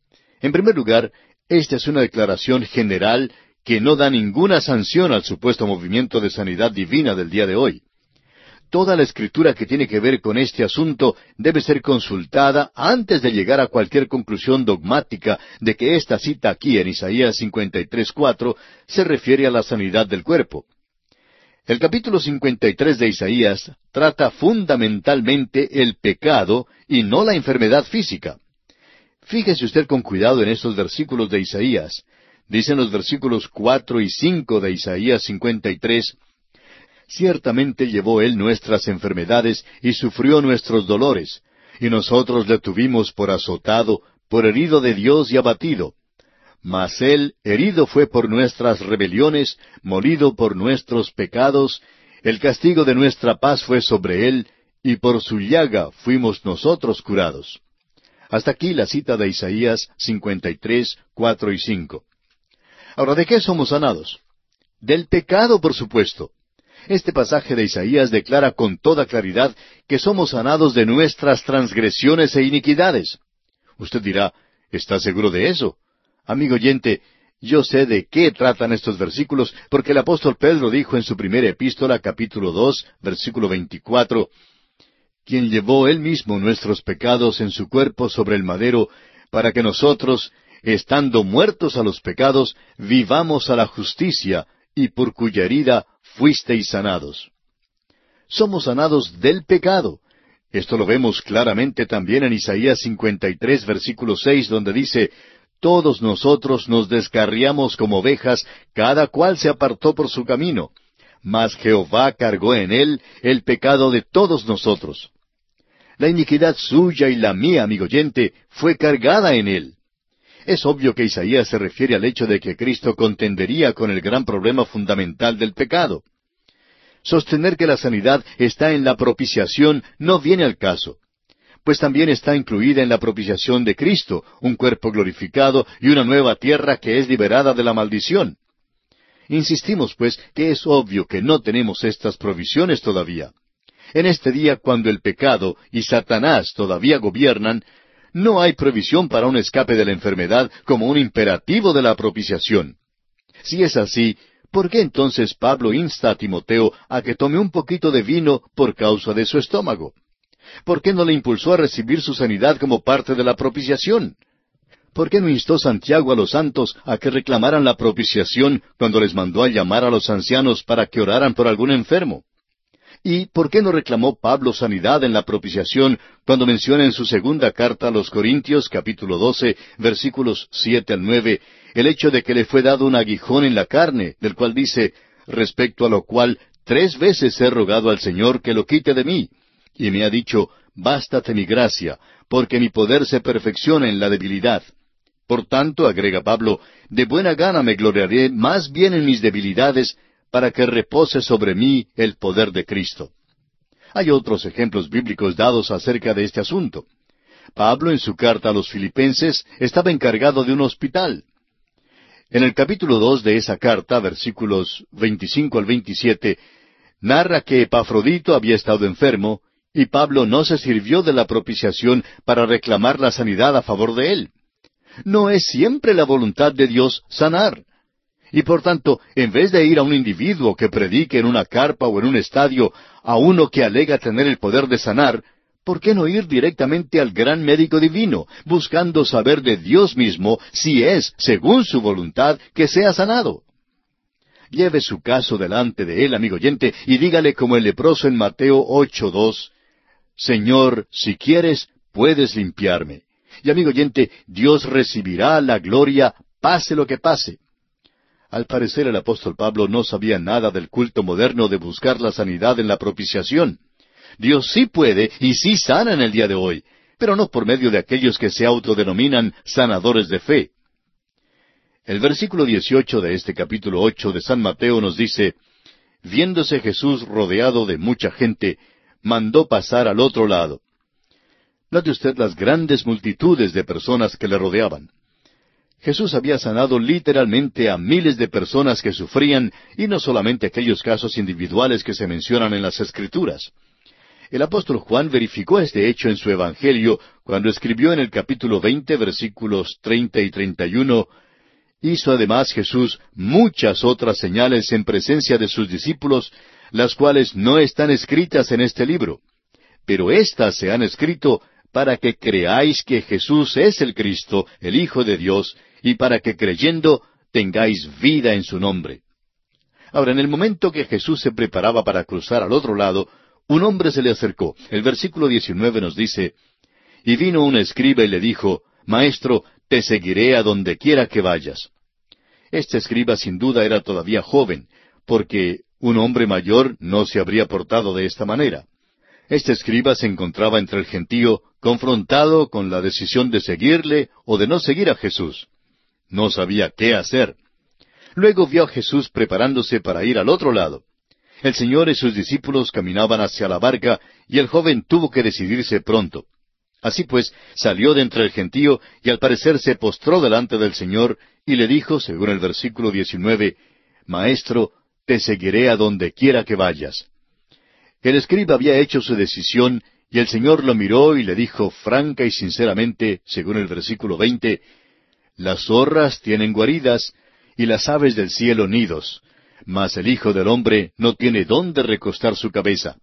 En primer lugar, esta es una declaración general que no da ninguna sanción al supuesto movimiento de sanidad divina del día de hoy. Toda la escritura que tiene que ver con este asunto debe ser consultada antes de llegar a cualquier conclusión dogmática de que esta cita aquí en Isaías cincuenta y tres, cuatro se refiere a la sanidad del cuerpo. El capítulo cincuenta y tres de Isaías trata fundamentalmente el pecado y no la enfermedad física. Fíjese usted con cuidado en estos versículos de Isaías. Dicen los versículos cuatro y cinco de Isaías cincuenta y tres, Ciertamente llevó Él nuestras enfermedades y sufrió nuestros dolores, y nosotros le tuvimos por azotado, por herido de Dios y abatido. Mas Él herido fue por nuestras rebeliones, molido por nuestros pecados, el castigo de nuestra paz fue sobre Él, y por su llaga fuimos nosotros curados. Hasta aquí la cita de Isaías cincuenta y tres, cuatro y cinco. Ahora, ¿de qué somos sanados? Del pecado, por supuesto. Este pasaje de Isaías declara con toda claridad que somos sanados de nuestras transgresiones e iniquidades. Usted dirá, ¿está seguro de eso? Amigo oyente, yo sé de qué tratan estos versículos, porque el apóstol Pedro dijo en su primera epístola, capítulo dos, versículo veinticuatro, quien llevó él mismo nuestros pecados en su cuerpo sobre el madero, para que nosotros, estando muertos a los pecados, vivamos a la justicia, y por cuya herida fuisteis sanados. Somos sanados del pecado. Esto lo vemos claramente también en Isaías cincuenta y tres, versículo seis, donde dice, Todos nosotros nos descarriamos como ovejas, cada cual se apartó por su camino, mas Jehová cargó en él el pecado de todos nosotros. La iniquidad suya y la mía, amigo oyente, fue cargada en él. Es obvio que Isaías se refiere al hecho de que Cristo contendería con el gran problema fundamental del pecado. Sostener que la sanidad está en la propiciación no viene al caso, pues también está incluida en la propiciación de Cristo, un cuerpo glorificado y una nueva tierra que es liberada de la maldición. Insistimos, pues, que es obvio que no tenemos estas provisiones todavía. En este día, cuando el pecado y Satanás todavía gobiernan, no hay provisión para un escape de la enfermedad como un imperativo de la propiciación. Si es así, ¿por qué entonces Pablo insta a Timoteo a que tome un poquito de vino por causa de su estómago? ¿Por qué no le impulsó a recibir su sanidad como parte de la propiciación? ¿Por qué no instó Santiago a los santos a que reclamaran la propiciación cuando les mandó a llamar a los ancianos para que oraran por algún enfermo? ¿Y por qué no reclamó Pablo sanidad en la propiciación cuando menciona en su segunda carta a los Corintios, capítulo doce, versículos siete al nueve, el hecho de que le fue dado un aguijón en la carne, del cual dice, respecto a lo cual tres veces he rogado al Señor que lo quite de mí, y me ha dicho, bástate mi gracia, porque mi poder se perfecciona en la debilidad. Por tanto, agrega Pablo, de buena gana me gloriaré más bien en mis debilidades, para que repose sobre mí el poder de Cristo. Hay otros ejemplos bíblicos dados acerca de este asunto. Pablo, en su carta a los Filipenses, estaba encargado de un hospital. En el capítulo dos de esa carta, versículos veinticinco al veintisiete, narra que Epafrodito había estado enfermo, y Pablo no se sirvió de la propiciación para reclamar la sanidad a favor de él. No es siempre la voluntad de Dios sanar. Y por tanto, en vez de ir a un individuo que predique en una carpa o en un estadio, a uno que alega tener el poder de sanar, ¿por qué no ir directamente al gran médico divino, buscando saber de Dios mismo si es, según su voluntad, que sea sanado? Lleve su caso delante de él, amigo oyente, y dígale como el leproso en Mateo ocho dos, Señor, si quieres, puedes limpiarme. Y amigo oyente, Dios recibirá la gloria, pase lo que pase. Al parecer el apóstol Pablo no sabía nada del culto moderno de buscar la sanidad en la propiciación. Dios sí puede y sí sana en el día de hoy, pero no por medio de aquellos que se autodenominan sanadores de fe. El versículo dieciocho de este capítulo ocho de San Mateo nos dice, viéndose Jesús rodeado de mucha gente, mandó pasar al otro lado. Note usted las grandes multitudes de personas que le rodeaban. Jesús había sanado literalmente a miles de personas que sufrían, y no solamente aquellos casos individuales que se mencionan en las Escrituras. El apóstol Juan verificó este hecho en su Evangelio cuando escribió en el capítulo veinte, versículos treinta y treinta y uno, hizo además Jesús muchas otras señales en presencia de sus discípulos, las cuales no están escritas en este libro. Pero éstas se han escrito para que creáis que Jesús es el Cristo, el Hijo de Dios, y para que creyendo tengáis vida en su nombre. Ahora, en el momento que Jesús se preparaba para cruzar al otro lado, un hombre se le acercó. El versículo diecinueve nos dice, y vino un escriba y le dijo, Maestro, te seguiré a donde quiera que vayas. Este escriba sin duda era todavía joven, porque un hombre mayor no se habría portado de esta manera. Este escriba se encontraba entre el gentío, confrontado con la decisión de seguirle o de no seguir a Jesús. No sabía qué hacer. Luego vio a Jesús preparándose para ir al otro lado. El Señor y sus discípulos caminaban hacia la barca, y el joven tuvo que decidirse pronto. Así pues, salió de entre el gentío, y al parecer se postró delante del Señor, y le dijo, según el versículo diecinueve, Maestro, te seguiré a donde quiera que vayas. El escriba había hecho su decisión, y el Señor lo miró y le dijo franca y sinceramente, según el versículo veinte, Las zorras tienen guaridas, y las aves del cielo nidos, mas el Hijo del Hombre no tiene dónde recostar su cabeza.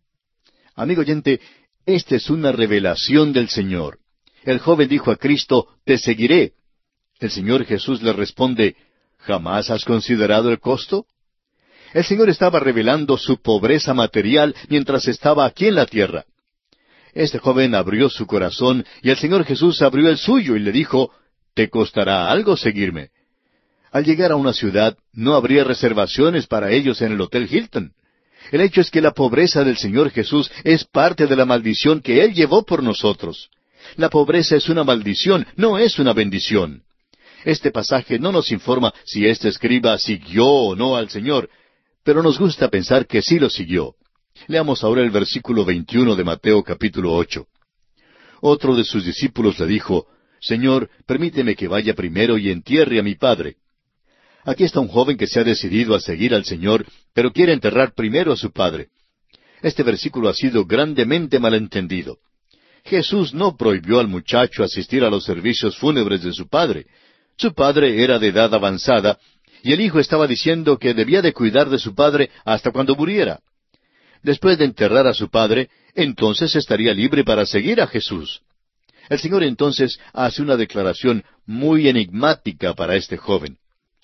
Amigo oyente, esta es una revelación del Señor. El joven dijo a Cristo, te seguiré. El Señor Jesús le responde, ¿jamás has considerado el costo? El Señor estaba revelando su pobreza material mientras estaba aquí en la tierra. Este joven abrió su corazón y el Señor Jesús abrió el suyo y le dijo, «Te costará algo seguirme». Al llegar a una ciudad, no habría reservaciones para ellos en el Hotel Hilton. El hecho es que la pobreza del Señor Jesús es parte de la maldición que Él llevó por nosotros. La pobreza es una maldición, no es una bendición. Este pasaje no nos informa si este escriba siguió o no al Señor, pero nos gusta pensar que sí lo siguió. Leamos ahora el versículo veintiuno de Mateo capítulo ocho. Otro de sus discípulos le dijo, «Señor, permíteme que vaya primero y entierre a mi padre». Aquí está un joven que se ha decidido a seguir al Señor, pero quiere enterrar primero a su padre. Este versículo ha sido grandemente malentendido. Jesús no prohibió al muchacho asistir a los servicios fúnebres de su padre. Su padre era de edad avanzada, y el hijo estaba diciendo que debía de cuidar de su padre hasta cuando muriera. Después de enterrar a su padre, entonces estaría libre para seguir a Jesús. El Señor entonces hace una declaración muy enigmática para este joven.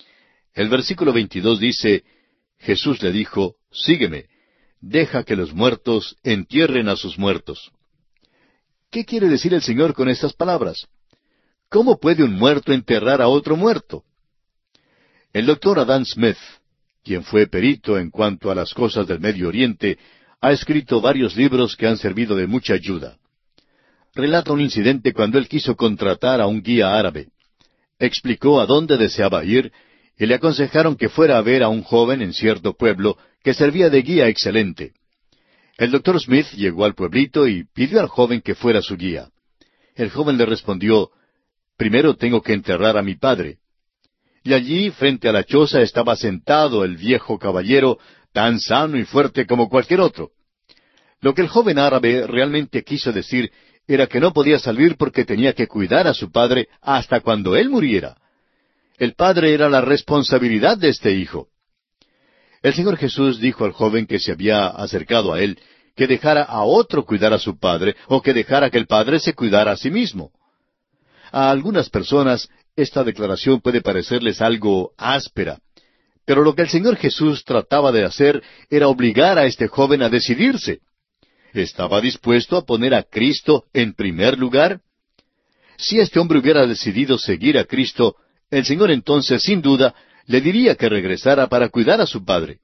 El versículo veintidós dice, Jesús le dijo, sígueme, deja que los muertos entierren a sus muertos. ¿Qué quiere decir el Señor con estas palabras? ¿Cómo puede un muerto enterrar a otro muerto? El doctor Adam Smith, quien fue perito en cuanto a las cosas del Medio Oriente, ha escrito varios libros que han servido de mucha ayuda. Relata un incidente cuando él quiso contratar a un guía árabe. Explicó a dónde deseaba ir y le aconsejaron que fuera a ver a un joven en cierto pueblo que servía de guía excelente. El doctor Smith llegó al pueblito y pidió al joven que fuera su guía. El joven le respondió, primero tengo que enterrar a mi padre. Y allí, frente a la choza, estaba sentado el viejo caballero, tan sano y fuerte como cualquier otro. Lo que el joven árabe realmente quiso decir era que no podía salir porque tenía que cuidar a su padre hasta cuando él muriera. El padre era la responsabilidad de este hijo. El Señor Jesús dijo al joven que se había acercado a él que dejara a otro cuidar a su padre o que dejara que el padre se cuidara a sí mismo. A algunas personas esta declaración puede parecerles algo áspera, pero lo que el Señor Jesús trataba de hacer era obligar a este joven a decidirse. ¿Estaba dispuesto a poner a Cristo en primer lugar? Si este hombre hubiera decidido seguir a Cristo, el Señor entonces, sin duda, le diría que regresara para cuidar a su padre.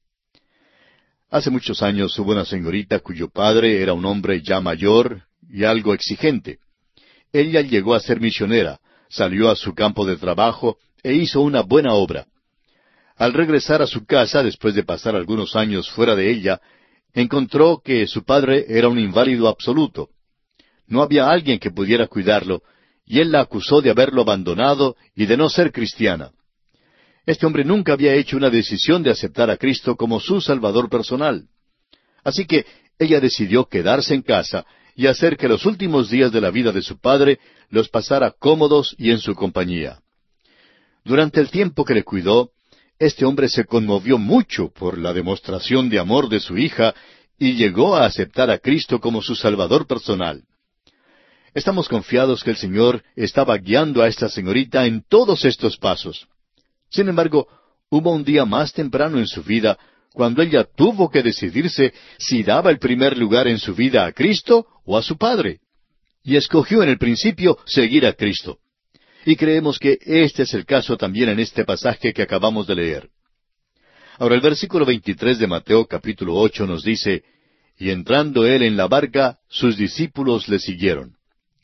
Hace muchos años hubo una señorita cuyo padre era un hombre ya mayor y algo exigente. Ella llegó a ser misionera, salió a su campo de trabajo e hizo una buena obra. Al regresar a su casa, después de pasar algunos años fuera de ella, encontró que su padre era un inválido absoluto. No había alguien que pudiera cuidarlo, y él la acusó de haberlo abandonado y de no ser cristiana. Este hombre nunca había hecho una decisión de aceptar a Cristo como su Salvador personal. Así que ella decidió quedarse en casa y hacer que los últimos días de la vida de su padre los pasara cómodos y en su compañía. Durante el tiempo que le cuidó, este hombre se conmovió mucho por la demostración de amor de su hija y llegó a aceptar a Cristo como su Salvador personal. Estamos confiados que el Señor estaba guiando a esta señorita en todos estos pasos. Sin embargo, hubo un día más temprano en su vida cuando ella tuvo que decidirse si daba el primer lugar en su vida a Cristo o a su padre. Y escogió en el principio seguir a Cristo. Y creemos que este es el caso también en este pasaje que acabamos de leer. Ahora el versículo veintitrés de Mateo capítulo ocho nos dice, y entrando él en la barca, sus discípulos le siguieron.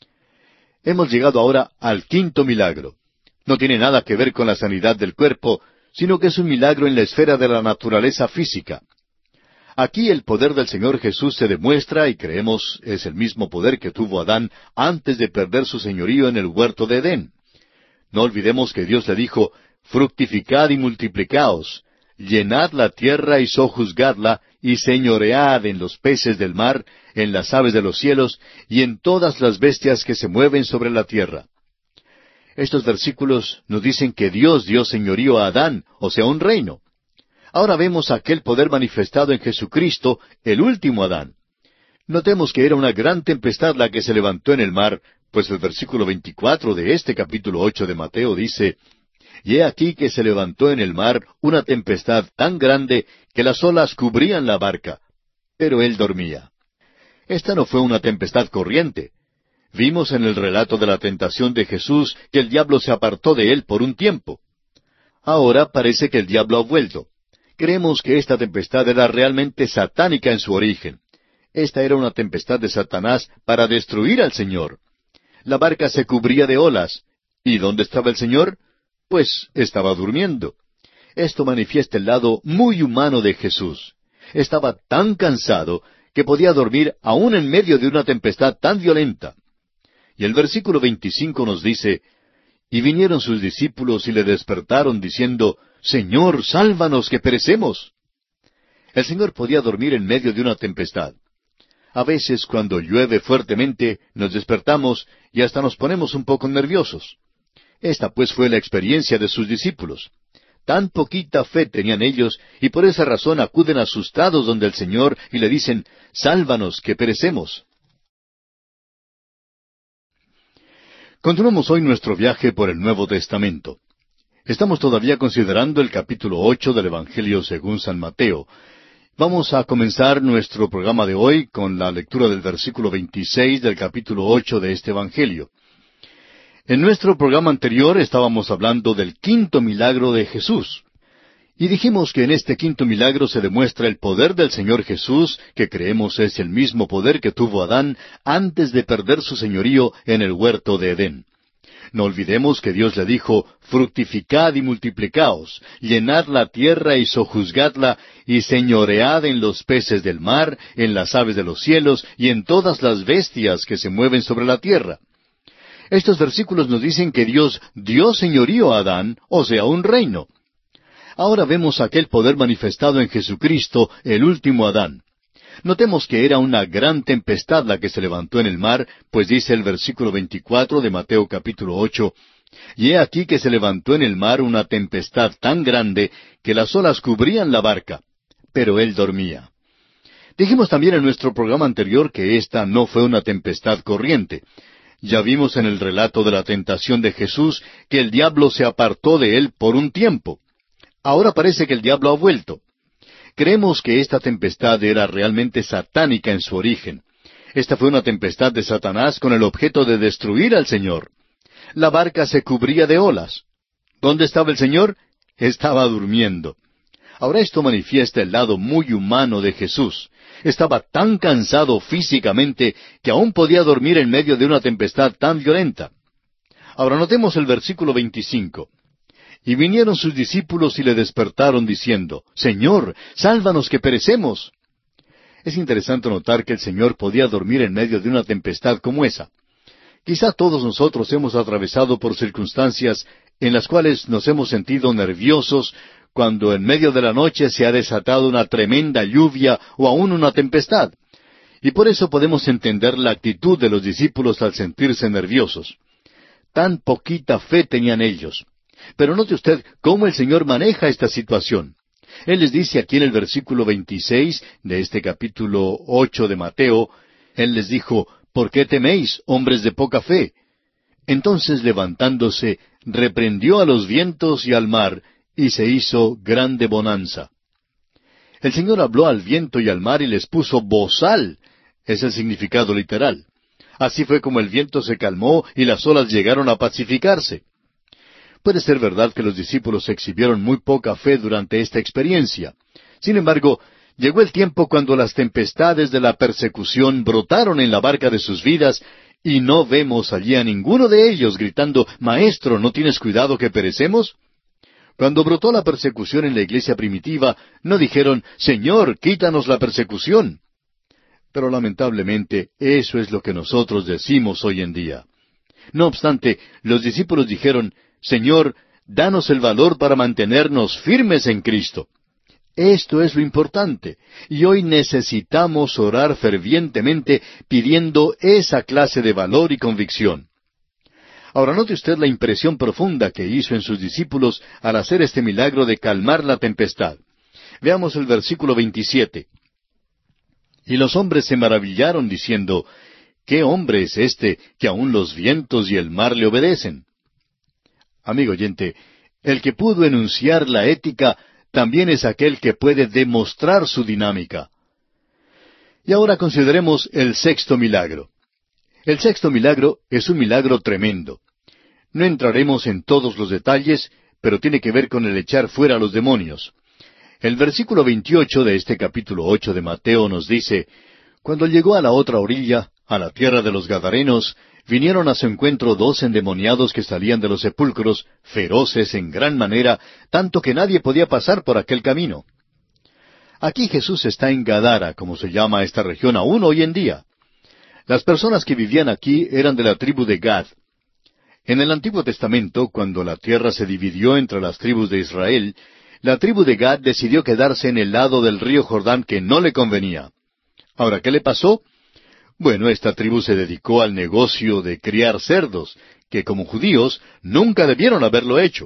Hemos llegado ahora al quinto milagro. No tiene nada que ver con la sanidad del cuerpo, sino que es un milagro en la esfera de la naturaleza física. Aquí el poder del Señor Jesús se demuestra y creemos es el mismo poder que tuvo Adán antes de perder su señorío en el huerto de Edén. No olvidemos que Dios le dijo, fructificad y multiplicaos, llenad la tierra y sojuzgadla, y señoread en los peces del mar, en las aves de los cielos, y en todas las bestias que se mueven sobre la tierra. Estos versículos nos dicen que Dios dio señorío a Adán, o sea, un reino. Ahora vemos aquel poder manifestado en Jesucristo, el último Adán. Notemos que era una gran tempestad la que se levantó en el mar, pues el versículo veinticuatro de este capítulo ocho de Mateo dice, y he aquí que se levantó en el mar una tempestad tan grande que las olas cubrían la barca, pero él dormía. Esta no fue una tempestad corriente. Vimos en el relato de la tentación de Jesús que el diablo se apartó de él por un tiempo. Ahora parece que el diablo ha vuelto. Creemos que esta tempestad era realmente satánica en su origen. Esta era una tempestad de Satanás para destruir al Señor. La barca se cubría de olas. ¿Y dónde estaba el Señor? Pues estaba durmiendo. Esto manifiesta el lado muy humano de Jesús. Estaba tan cansado que podía dormir aún en medio de una tempestad tan violenta. Y el versículo veinticinco nos dice, Y vinieron sus discípulos y le despertaron diciendo, Señor, sálvanos que perecemos. El Señor podía dormir en medio de una tempestad. A veces, cuando llueve fuertemente, nos despertamos y hasta nos ponemos un poco nerviosos. Esta pues fue la experiencia de sus discípulos. Tan poquita fe tenían ellos, y por esa razón acuden asustados donde el Señor y le dicen, Sálvanos que perecemos. Continuamos hoy nuestro viaje por el Nuevo Testamento. Estamos todavía considerando el capítulo ocho del Evangelio según San Mateo. Vamos a comenzar nuestro programa de hoy con la lectura del versículo veintiséis del capítulo ocho de este Evangelio. En nuestro programa anterior estábamos hablando del quinto milagro de Jesús. Y dijimos que en este quinto milagro se demuestra el poder del Señor Jesús, que creemos es el mismo poder que tuvo Adán antes de perder su señorío en el huerto de Edén. No olvidemos que Dios le dijo, fructificad y multiplicaos, llenad la tierra y sojuzgadla, y señoread en los peces del mar, en las aves de los cielos, y en todas las bestias que se mueven sobre la tierra. Estos versículos nos dicen que Dios dio señorío a Adán, o sea, un reino. Ahora vemos aquel poder manifestado en Jesucristo, el último Adán. Notemos que era una gran tempestad la que se levantó en el mar, pues dice el versículo veinticuatro de Mateo capítulo ocho, y he aquí que se levantó en el mar una tempestad tan grande que las olas cubrían la barca, pero él dormía. Dijimos también en nuestro programa anterior que esta no fue una tempestad corriente. Ya vimos en el relato de la tentación de Jesús que el diablo se apartó de él por un tiempo. Ahora parece que el diablo ha vuelto. Creemos que esta tempestad era realmente satánica en su origen. Esta fue una tempestad de Satanás con el objeto de destruir al Señor. La barca se cubría de olas. ¿Dónde estaba el Señor? Estaba durmiendo. Ahora esto manifiesta el lado muy humano de Jesús. Estaba tan cansado físicamente que aún podía dormir en medio de una tempestad tan violenta. Ahora notemos el versículo veinticinco. Y vinieron sus discípulos y le despertaron diciendo, Señor, sálvanos que perecemos. Es interesante notar que el Señor podía dormir en medio de una tempestad como esa. Quizá todos nosotros hemos atravesado por circunstancias en las cuales nos hemos sentido nerviosos cuando en medio de la noche se ha desatado una tremenda lluvia o aún una tempestad. Y por eso podemos entender la actitud de los discípulos al sentirse nerviosos. Tan poquita fe tenían ellos. Pero note usted cómo el Señor maneja esta situación. Él les dice aquí en el versículo veintiséis de este capítulo ocho de Mateo, Él les dijo, ¿por qué teméis, hombres de poca fe? Entonces levantándose, reprendió a los vientos y al mar, y se hizo grande bonanza. El Señor habló al viento y al mar y les puso bozal. Es el significado literal. Así fue como el viento se calmó y las olas llegaron a pacificarse. Puede ser verdad que los discípulos exhibieron muy poca fe durante esta experiencia. Sin embargo, llegó el tiempo cuando las tempestades de la persecución brotaron en la barca de sus vidas y no vemos allí a ninguno de ellos gritando, Maestro, ¿no tienes cuidado que perecemos? Cuando brotó la persecución en la iglesia primitiva, no dijeron, Señor, quítanos la persecución. Pero lamentablemente, eso es lo que nosotros decimos hoy en día. No obstante, los discípulos dijeron, Señor, danos el valor para mantenernos firmes en Cristo. Esto es lo importante, y hoy necesitamos orar fervientemente pidiendo esa clase de valor y convicción. Ahora note usted la impresión profunda que hizo en sus discípulos al hacer este milagro de calmar la tempestad. Veamos el versículo veintisiete. Y los hombres se maravillaron diciendo, ¿qué hombre es este que aun los vientos y el mar le obedecen? Amigo oyente, el que pudo enunciar la ética también es aquel que puede demostrar su dinámica. Y ahora consideremos el sexto milagro. El sexto milagro es un milagro tremendo. No entraremos en todos los detalles, pero tiene que ver con el echar fuera a los demonios. El versículo veintiocho de este capítulo ocho de Mateo nos dice, Cuando llegó a la otra orilla, a la tierra de los Gadarenos, vinieron a su encuentro dos endemoniados que salían de los sepulcros, feroces en gran manera, tanto que nadie podía pasar por aquel camino. Aquí Jesús está en Gadara, como se llama esta región aún hoy en día. Las personas que vivían aquí eran de la tribu de Gad. En el Antiguo Testamento, cuando la tierra se dividió entre las tribus de Israel, la tribu de Gad decidió quedarse en el lado del río Jordán que no le convenía. Ahora, ¿qué le pasó? Bueno, esta tribu se dedicó al negocio de criar cerdos, que como judíos nunca debieron haberlo hecho.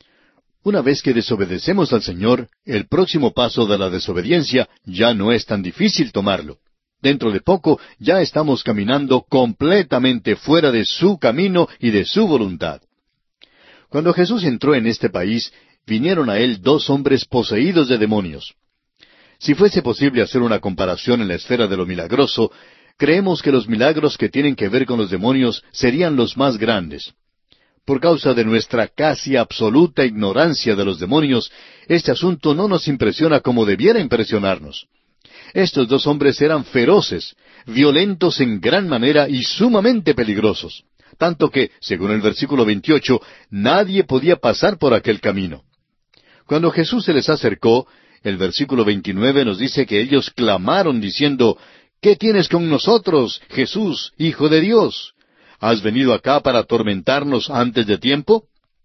Una vez que desobedecemos al Señor, el próximo paso de la desobediencia ya no es tan difícil tomarlo. Dentro de poco ya estamos caminando completamente fuera de su camino y de su voluntad. Cuando Jesús entró en este país, vinieron a él dos hombres poseídos de demonios. Si fuese posible hacer una comparación en la esfera de lo milagroso, creemos que los milagros que tienen que ver con los demonios serían los más grandes. Por causa de nuestra casi absoluta ignorancia de los demonios, este asunto no nos impresiona como debiera impresionarnos. Estos dos hombres eran feroces, violentos en gran manera y sumamente peligrosos, tanto que, según el versículo veintiocho, nadie podía pasar por aquel camino. Cuando Jesús se les acercó, el versículo veintinueve nos dice que ellos clamaron diciendo, ¿qué tienes con nosotros, Jesús, Hijo de Dios? ¿Has venido acá para atormentarnos antes de tiempo?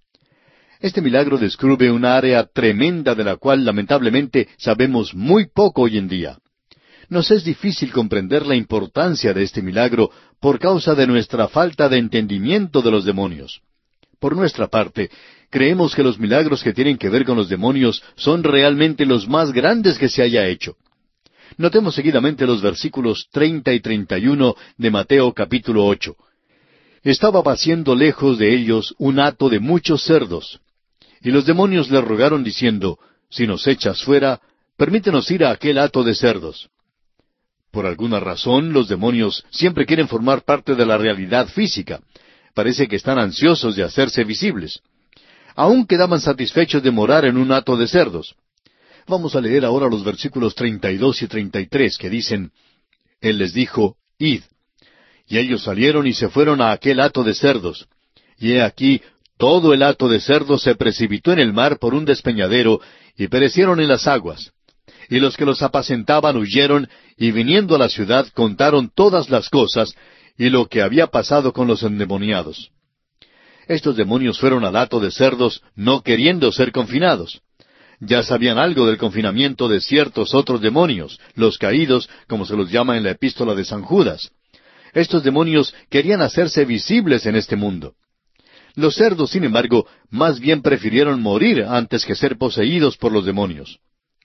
Este milagro descubre un área tremenda de la cual lamentablemente sabemos muy poco hoy en día. Nos es difícil comprender la importancia de este milagro por causa de nuestra falta de entendimiento de los demonios. Por nuestra parte, creemos que los milagros que tienen que ver con los demonios son realmente los más grandes que se haya hecho. Notemos seguidamente los versículos treinta y treinta y uno de Mateo capítulo ocho. Estaba paciendo lejos de ellos un hato de muchos cerdos. Y los demonios le rogaron diciendo, si nos echas fuera, permítenos ir a aquel hato de cerdos. Por alguna razón, los demonios siempre quieren formar parte de la realidad física. Parece que están ansiosos de hacerse visibles. Aún quedaban satisfechos de morar en un hato de cerdos. Vamos a leer ahora los versículos treinta y dos y treinta y tres que dicen, Él les dijo, id. Y ellos salieron y se fueron a aquel hato de cerdos. Y he aquí, todo el hato de cerdos se precipitó en el mar por un despeñadero, y perecieron en las aguas. Y los que los apacentaban huyeron, y viniendo a la ciudad contaron todas las cosas, y lo que había pasado con los endemoniados. Estos demonios fueron al hato de cerdos, no queriendo ser confinados. Ya sabían algo del confinamiento de ciertos otros demonios, los caídos, como se los llama en la epístola de San Judas. Estos demonios querían hacerse visibles en este mundo. Los cerdos, sin embargo, más bien prefirieron morir antes que ser poseídos por los demonios.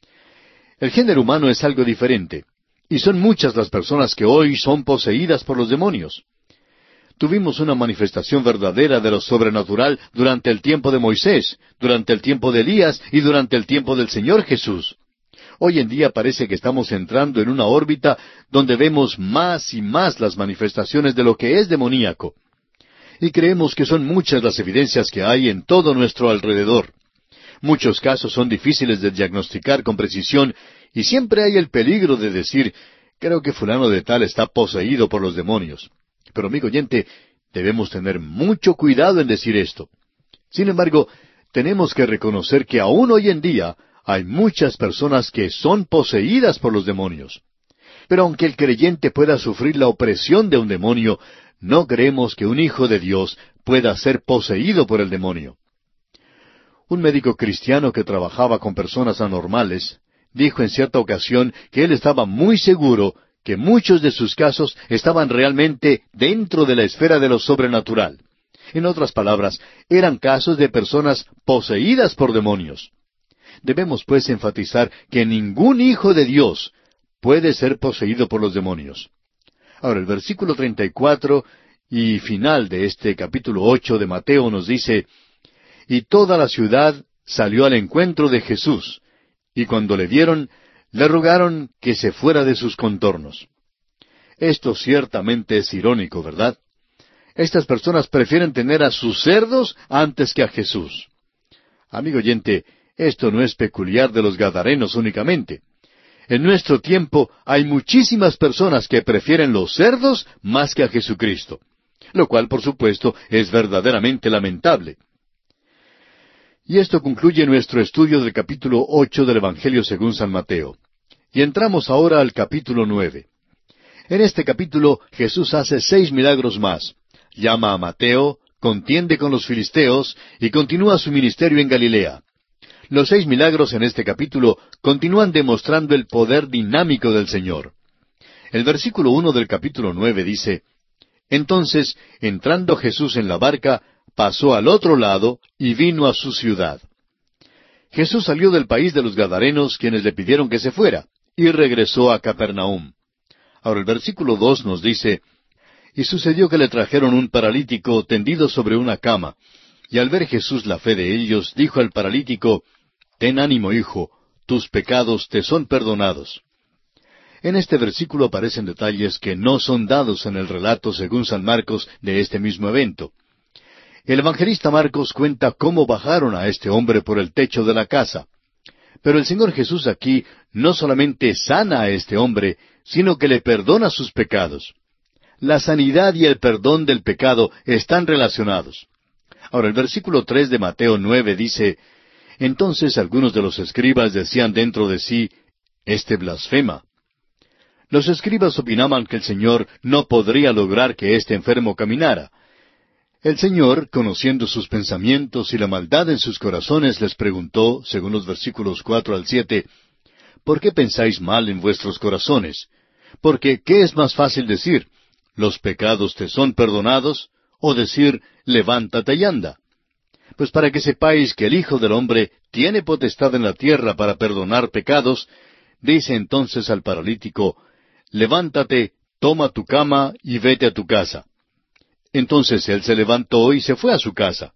El género humano es algo diferente, y son muchas las personas que hoy son poseídas por los demonios. Tuvimos una manifestación verdadera de lo sobrenatural durante el tiempo de Moisés, durante el tiempo de Elías y durante el tiempo del Señor Jesús. Hoy en día parece que estamos entrando en una órbita donde vemos más y más las manifestaciones de lo que es demoníaco. Y creemos que son muchas las evidencias que hay en todo nuestro alrededor. Muchos casos son difíciles de diagnosticar con precisión y siempre hay el peligro de decir, creo que fulano de tal está poseído por los demonios. Pero amigo oyente, debemos tener mucho cuidado en decir esto. Sin embargo, tenemos que reconocer que aún hoy en día hay muchas personas que son poseídas por los demonios. Pero aunque el creyente pueda sufrir la opresión de un demonio, no creemos que un hijo de Dios pueda ser poseído por el demonio. Un médico cristiano que trabajaba con personas anormales dijo en cierta ocasión que él estaba muy seguro que muchos de sus casos estaban realmente dentro de la esfera de lo sobrenatural. En otras palabras, eran casos de personas poseídas por demonios. Debemos pues enfatizar que ningún hijo de Dios puede ser poseído por los demonios. Ahora, el versículo treinta y cuatro y final de este capítulo ocho de Mateo nos dice, y toda la ciudad salió al encuentro de Jesús, y cuando le vieron, le rogaron que se fuera de sus contornos. Esto ciertamente es irónico, ¿verdad? Estas personas prefieren tener a sus cerdos antes que a Jesús. Amigo oyente, esto no es peculiar de los gadarenos únicamente. En nuestro tiempo hay muchísimas personas que prefieren los cerdos más que a Jesucristo, lo cual, por supuesto, es verdaderamente lamentable. Y esto concluye nuestro estudio del capítulo ocho del Evangelio según San Mateo. Y entramos ahora al capítulo nueve. En este capítulo Jesús hace seis milagros más. Llama a Mateo, contiende con los filisteos y continúa su ministerio en Galilea. Los seis milagros en este capítulo continúan demostrando el poder dinámico del Señor. El versículo uno del capítulo nueve dice, Entonces, entrando Jesús en la barca, pasó al otro lado y vino a su ciudad. Jesús salió del país de los Gadarenos, quienes le pidieron que se fuera, y regresó a Capernaum. Ahora el versículo dos nos dice, Y sucedió que le trajeron un paralítico tendido sobre una cama, y al ver Jesús la fe de ellos, dijo al paralítico, Ten ánimo, hijo, tus pecados te son perdonados. En este versículo aparecen detalles que no son dados en el relato según San Marcos de este mismo evento. El evangelista Marcos cuenta cómo bajaron a este hombre por el techo de la casa. Pero el Señor Jesús aquí no solamente sana a este hombre, sino que le perdona sus pecados. La sanidad y el perdón del pecado están relacionados. Ahora el versículo tres de Mateo nueve dice, Entonces algunos de los escribas decían dentro de sí, Este blasfema. Los escribas opinaban que el Señor no podría lograr que este enfermo caminara. El Señor, conociendo sus pensamientos y la maldad en sus corazones, les preguntó, según los versículos cuatro al siete, ¿Por qué pensáis mal en vuestros corazones? Porque, ¿qué es más fácil decir? ¿Los pecados te son perdonados? ¿O decir, levántate y anda? Pues para que sepáis que el Hijo del Hombre tiene potestad en la tierra para perdonar pecados, dice entonces al paralítico, levántate, toma tu cama y vete a tu casa. Entonces él se levantó y se fue a su casa.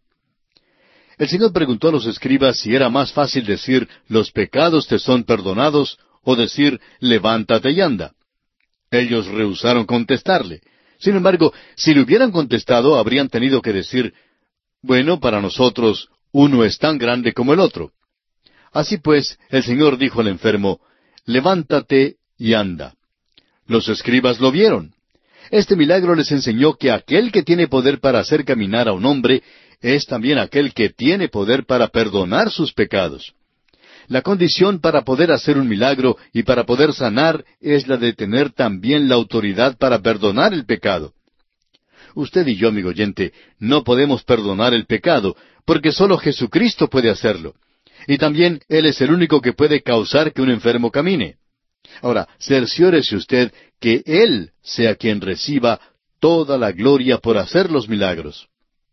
El Señor preguntó a los escribas si era más fácil decir, los pecados te son perdonados, o decir, levántate y anda. Ellos rehusaron contestarle. Sin embargo, si le hubieran contestado, habrían tenido que decir, bueno, para nosotros, uno es tan grande como el otro. Así pues, el Señor dijo al enfermo, levántate y anda. Los escribas lo vieron. Este milagro les enseñó que aquel que tiene poder para hacer caminar a un hombre es también aquel que tiene poder para perdonar sus pecados. La condición para poder hacer un milagro y para poder sanar es la de tener también la autoridad para perdonar el pecado. Usted y yo, amigo oyente, no podemos perdonar el pecado, porque solo Jesucristo puede hacerlo. Y también Él es el único que puede causar que un enfermo camine. Ahora, cerciórese usted que Él sea quien reciba toda la gloria por hacer los milagros.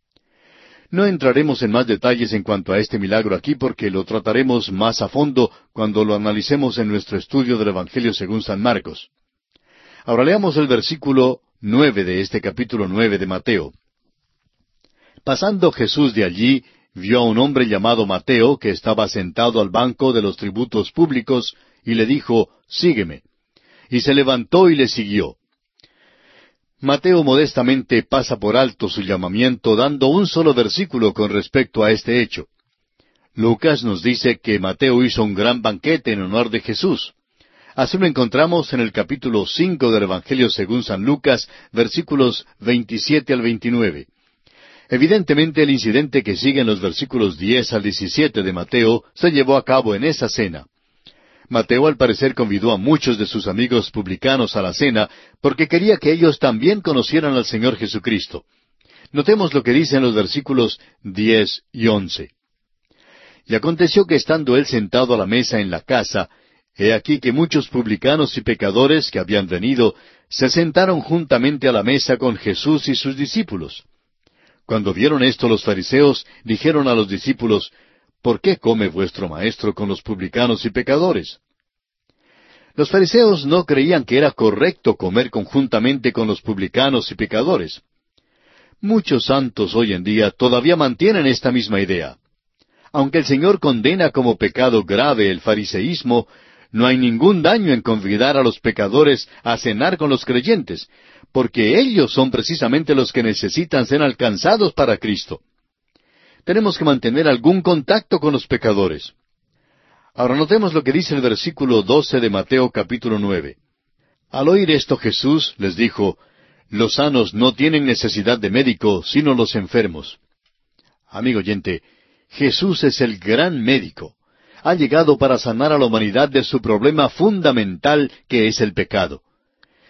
No entraremos en más detalles en cuanto a este milagro aquí porque lo trataremos más a fondo cuando lo analicemos en nuestro estudio del Evangelio según San Marcos. Ahora leamos el versículo nueve de este capítulo nueve de Mateo. Pasando Jesús de allí, vio a un hombre llamado Mateo que estaba sentado al banco de los tributos públicos y le dijo, Sígueme. Y se levantó y le siguió. Mateo modestamente pasa por alto su llamamiento dando un solo versículo con respecto a este hecho. Lucas nos dice que Mateo hizo un gran banquete en honor de Jesús. Así lo encontramos en el capítulo cinco del Evangelio según San Lucas, versículos veintisiete al veintinueve. Evidentemente el incidente que sigue en los versículos diez al diecisiete de Mateo se llevó a cabo en esa cena. Mateo al parecer convidó a muchos de sus amigos publicanos a la cena porque quería que ellos también conocieran al Señor Jesucristo. Notemos lo que dicen los versículos diez y once. Y aconteció que estando él sentado a la mesa en la casa, he aquí que muchos publicanos y pecadores que habían venido se sentaron juntamente a la mesa con Jesús y sus discípulos. Cuando vieron esto los fariseos, dijeron a los discípulos, ¿por qué come vuestro maestro con los publicanos y pecadores? Los fariseos no creían que era correcto comer conjuntamente con los publicanos y pecadores. Muchos santos hoy en día todavía mantienen esta misma idea. Aunque el Señor condena como pecado grave el fariseísmo, no hay ningún daño en convidar a los pecadores a cenar con los creyentes, porque ellos son precisamente los que necesitan ser alcanzados para Cristo. Tenemos que mantener algún contacto con los pecadores. Ahora notemos lo que dice el versículo doce de Mateo capítulo nueve. Al oír esto Jesús les dijo, los sanos no tienen necesidad de médico, sino los enfermos. Amigo oyente, Jesús es el gran médico. Ha llegado para sanar a la humanidad de su problema fundamental que es el pecado.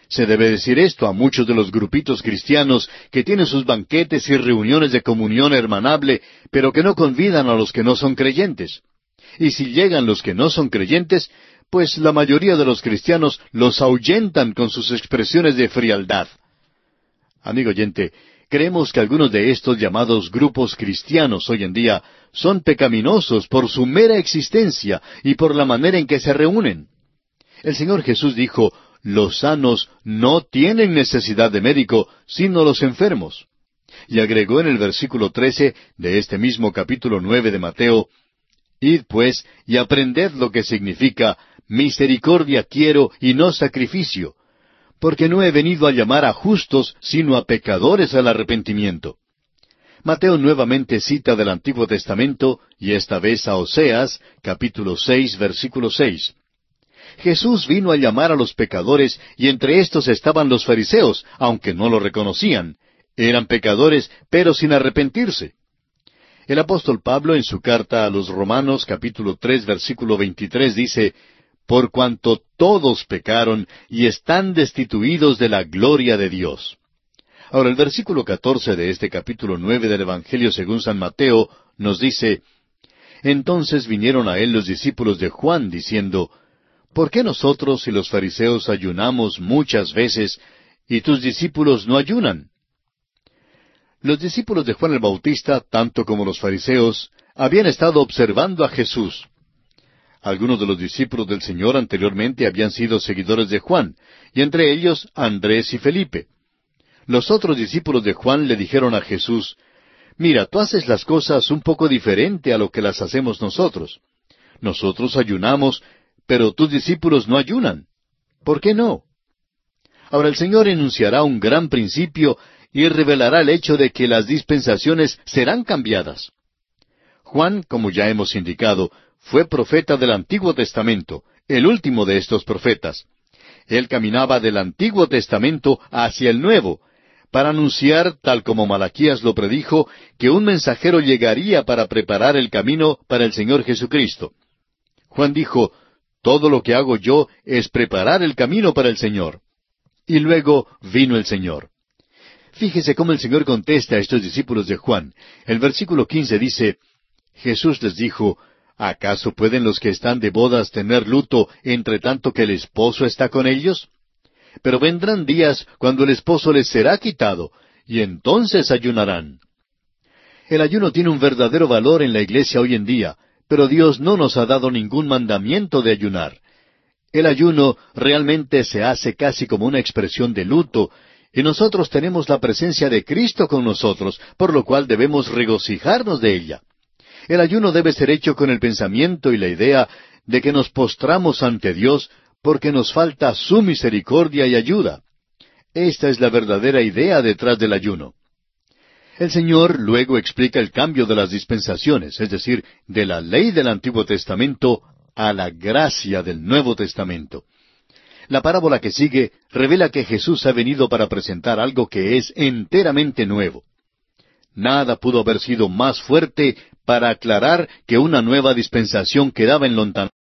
Se debe decir esto a muchos de los grupitos cristianos que tienen sus banquetes y reuniones de comunión hermanable, pero que no convidan a los que no son creyentes. Y si llegan los que no son creyentes, pues la mayoría de los cristianos los ahuyentan con sus expresiones de frialdad. Amigo oyente, creemos que algunos de estos llamados grupos cristianos hoy en día son pecaminosos por su mera existencia y por la manera en que se reúnen. El Señor Jesús dijo, los sanos no tienen necesidad de médico, sino los enfermos. Y agregó en el versículo trece de este mismo capítulo nueve de Mateo, Id pues y aprended lo que significa misericordia quiero y no sacrificio, porque no he venido a llamar a justos, sino a pecadores al arrepentimiento. Mateo nuevamente cita del Antiguo Testamento, y esta vez a Oseas, capítulo seis, versículo seis. Jesús vino a llamar a los pecadores, y entre estos estaban los fariseos, aunque no lo reconocían. Eran pecadores, pero sin arrepentirse. El apóstol Pablo, en su carta a los Romanos, capítulo tres, versículo veintitrés, dice, por cuanto todos pecaron y están destituidos de la gloria de Dios. Ahora, el versículo catorce de este capítulo nueve del Evangelio según San Mateo nos dice, entonces vinieron a él los discípulos de Juan, diciendo, ¿por qué nosotros y los fariseos ayunamos muchas veces, y tus discípulos no ayunan? Los discípulos de Juan el Bautista, tanto como los fariseos, habían estado observando a Jesús. Algunos de los discípulos del Señor anteriormente habían sido seguidores de Juan, y entre ellos Andrés y Felipe. Los otros discípulos de Juan le dijeron a Jesús, mira, tú haces las cosas un poco diferente a lo que las hacemos nosotros. Nosotros ayunamos, pero tus discípulos no ayunan. ¿Por qué no? Ahora el Señor enunciará un gran principio y revelará el hecho de que las dispensaciones serán cambiadas. Juan, como ya hemos indicado, fue profeta del Antiguo Testamento, el último de estos profetas. Él caminaba del Antiguo Testamento hacia el Nuevo, para anunciar, tal como Malaquías lo predijo, que un mensajero llegaría para preparar el camino para el Señor Jesucristo. Juan dijo, todo lo que hago yo es preparar el camino para el Señor. Y luego vino el Señor. Fíjese cómo el Señor contesta a estos discípulos de Juan. El versículo quince dice, Jesús les dijo, ¿acaso pueden los que están de bodas tener luto entre tanto que el esposo está con ellos? Pero vendrán días cuando el esposo les será quitado, y entonces ayunarán. El ayuno tiene un verdadero valor en la iglesia hoy en día, pero Dios no nos ha dado ningún mandamiento de ayunar. El ayuno realmente se hace casi como una expresión de luto, y nosotros tenemos la presencia de Cristo con nosotros, por lo cual debemos regocijarnos de ella. El ayuno debe ser hecho con el pensamiento y la idea de que nos postramos ante Dios porque nos falta su misericordia y ayuda. Esta es la verdadera idea detrás del ayuno. El Señor luego explica el cambio de las dispensaciones, es decir, de la ley del Antiguo Testamento a la gracia del Nuevo Testamento. La parábola que sigue revela que Jesús ha venido para presentar algo que es enteramente nuevo. Nada pudo haber sido más fuerte para aclarar que una nueva dispensación quedaba en lontananza.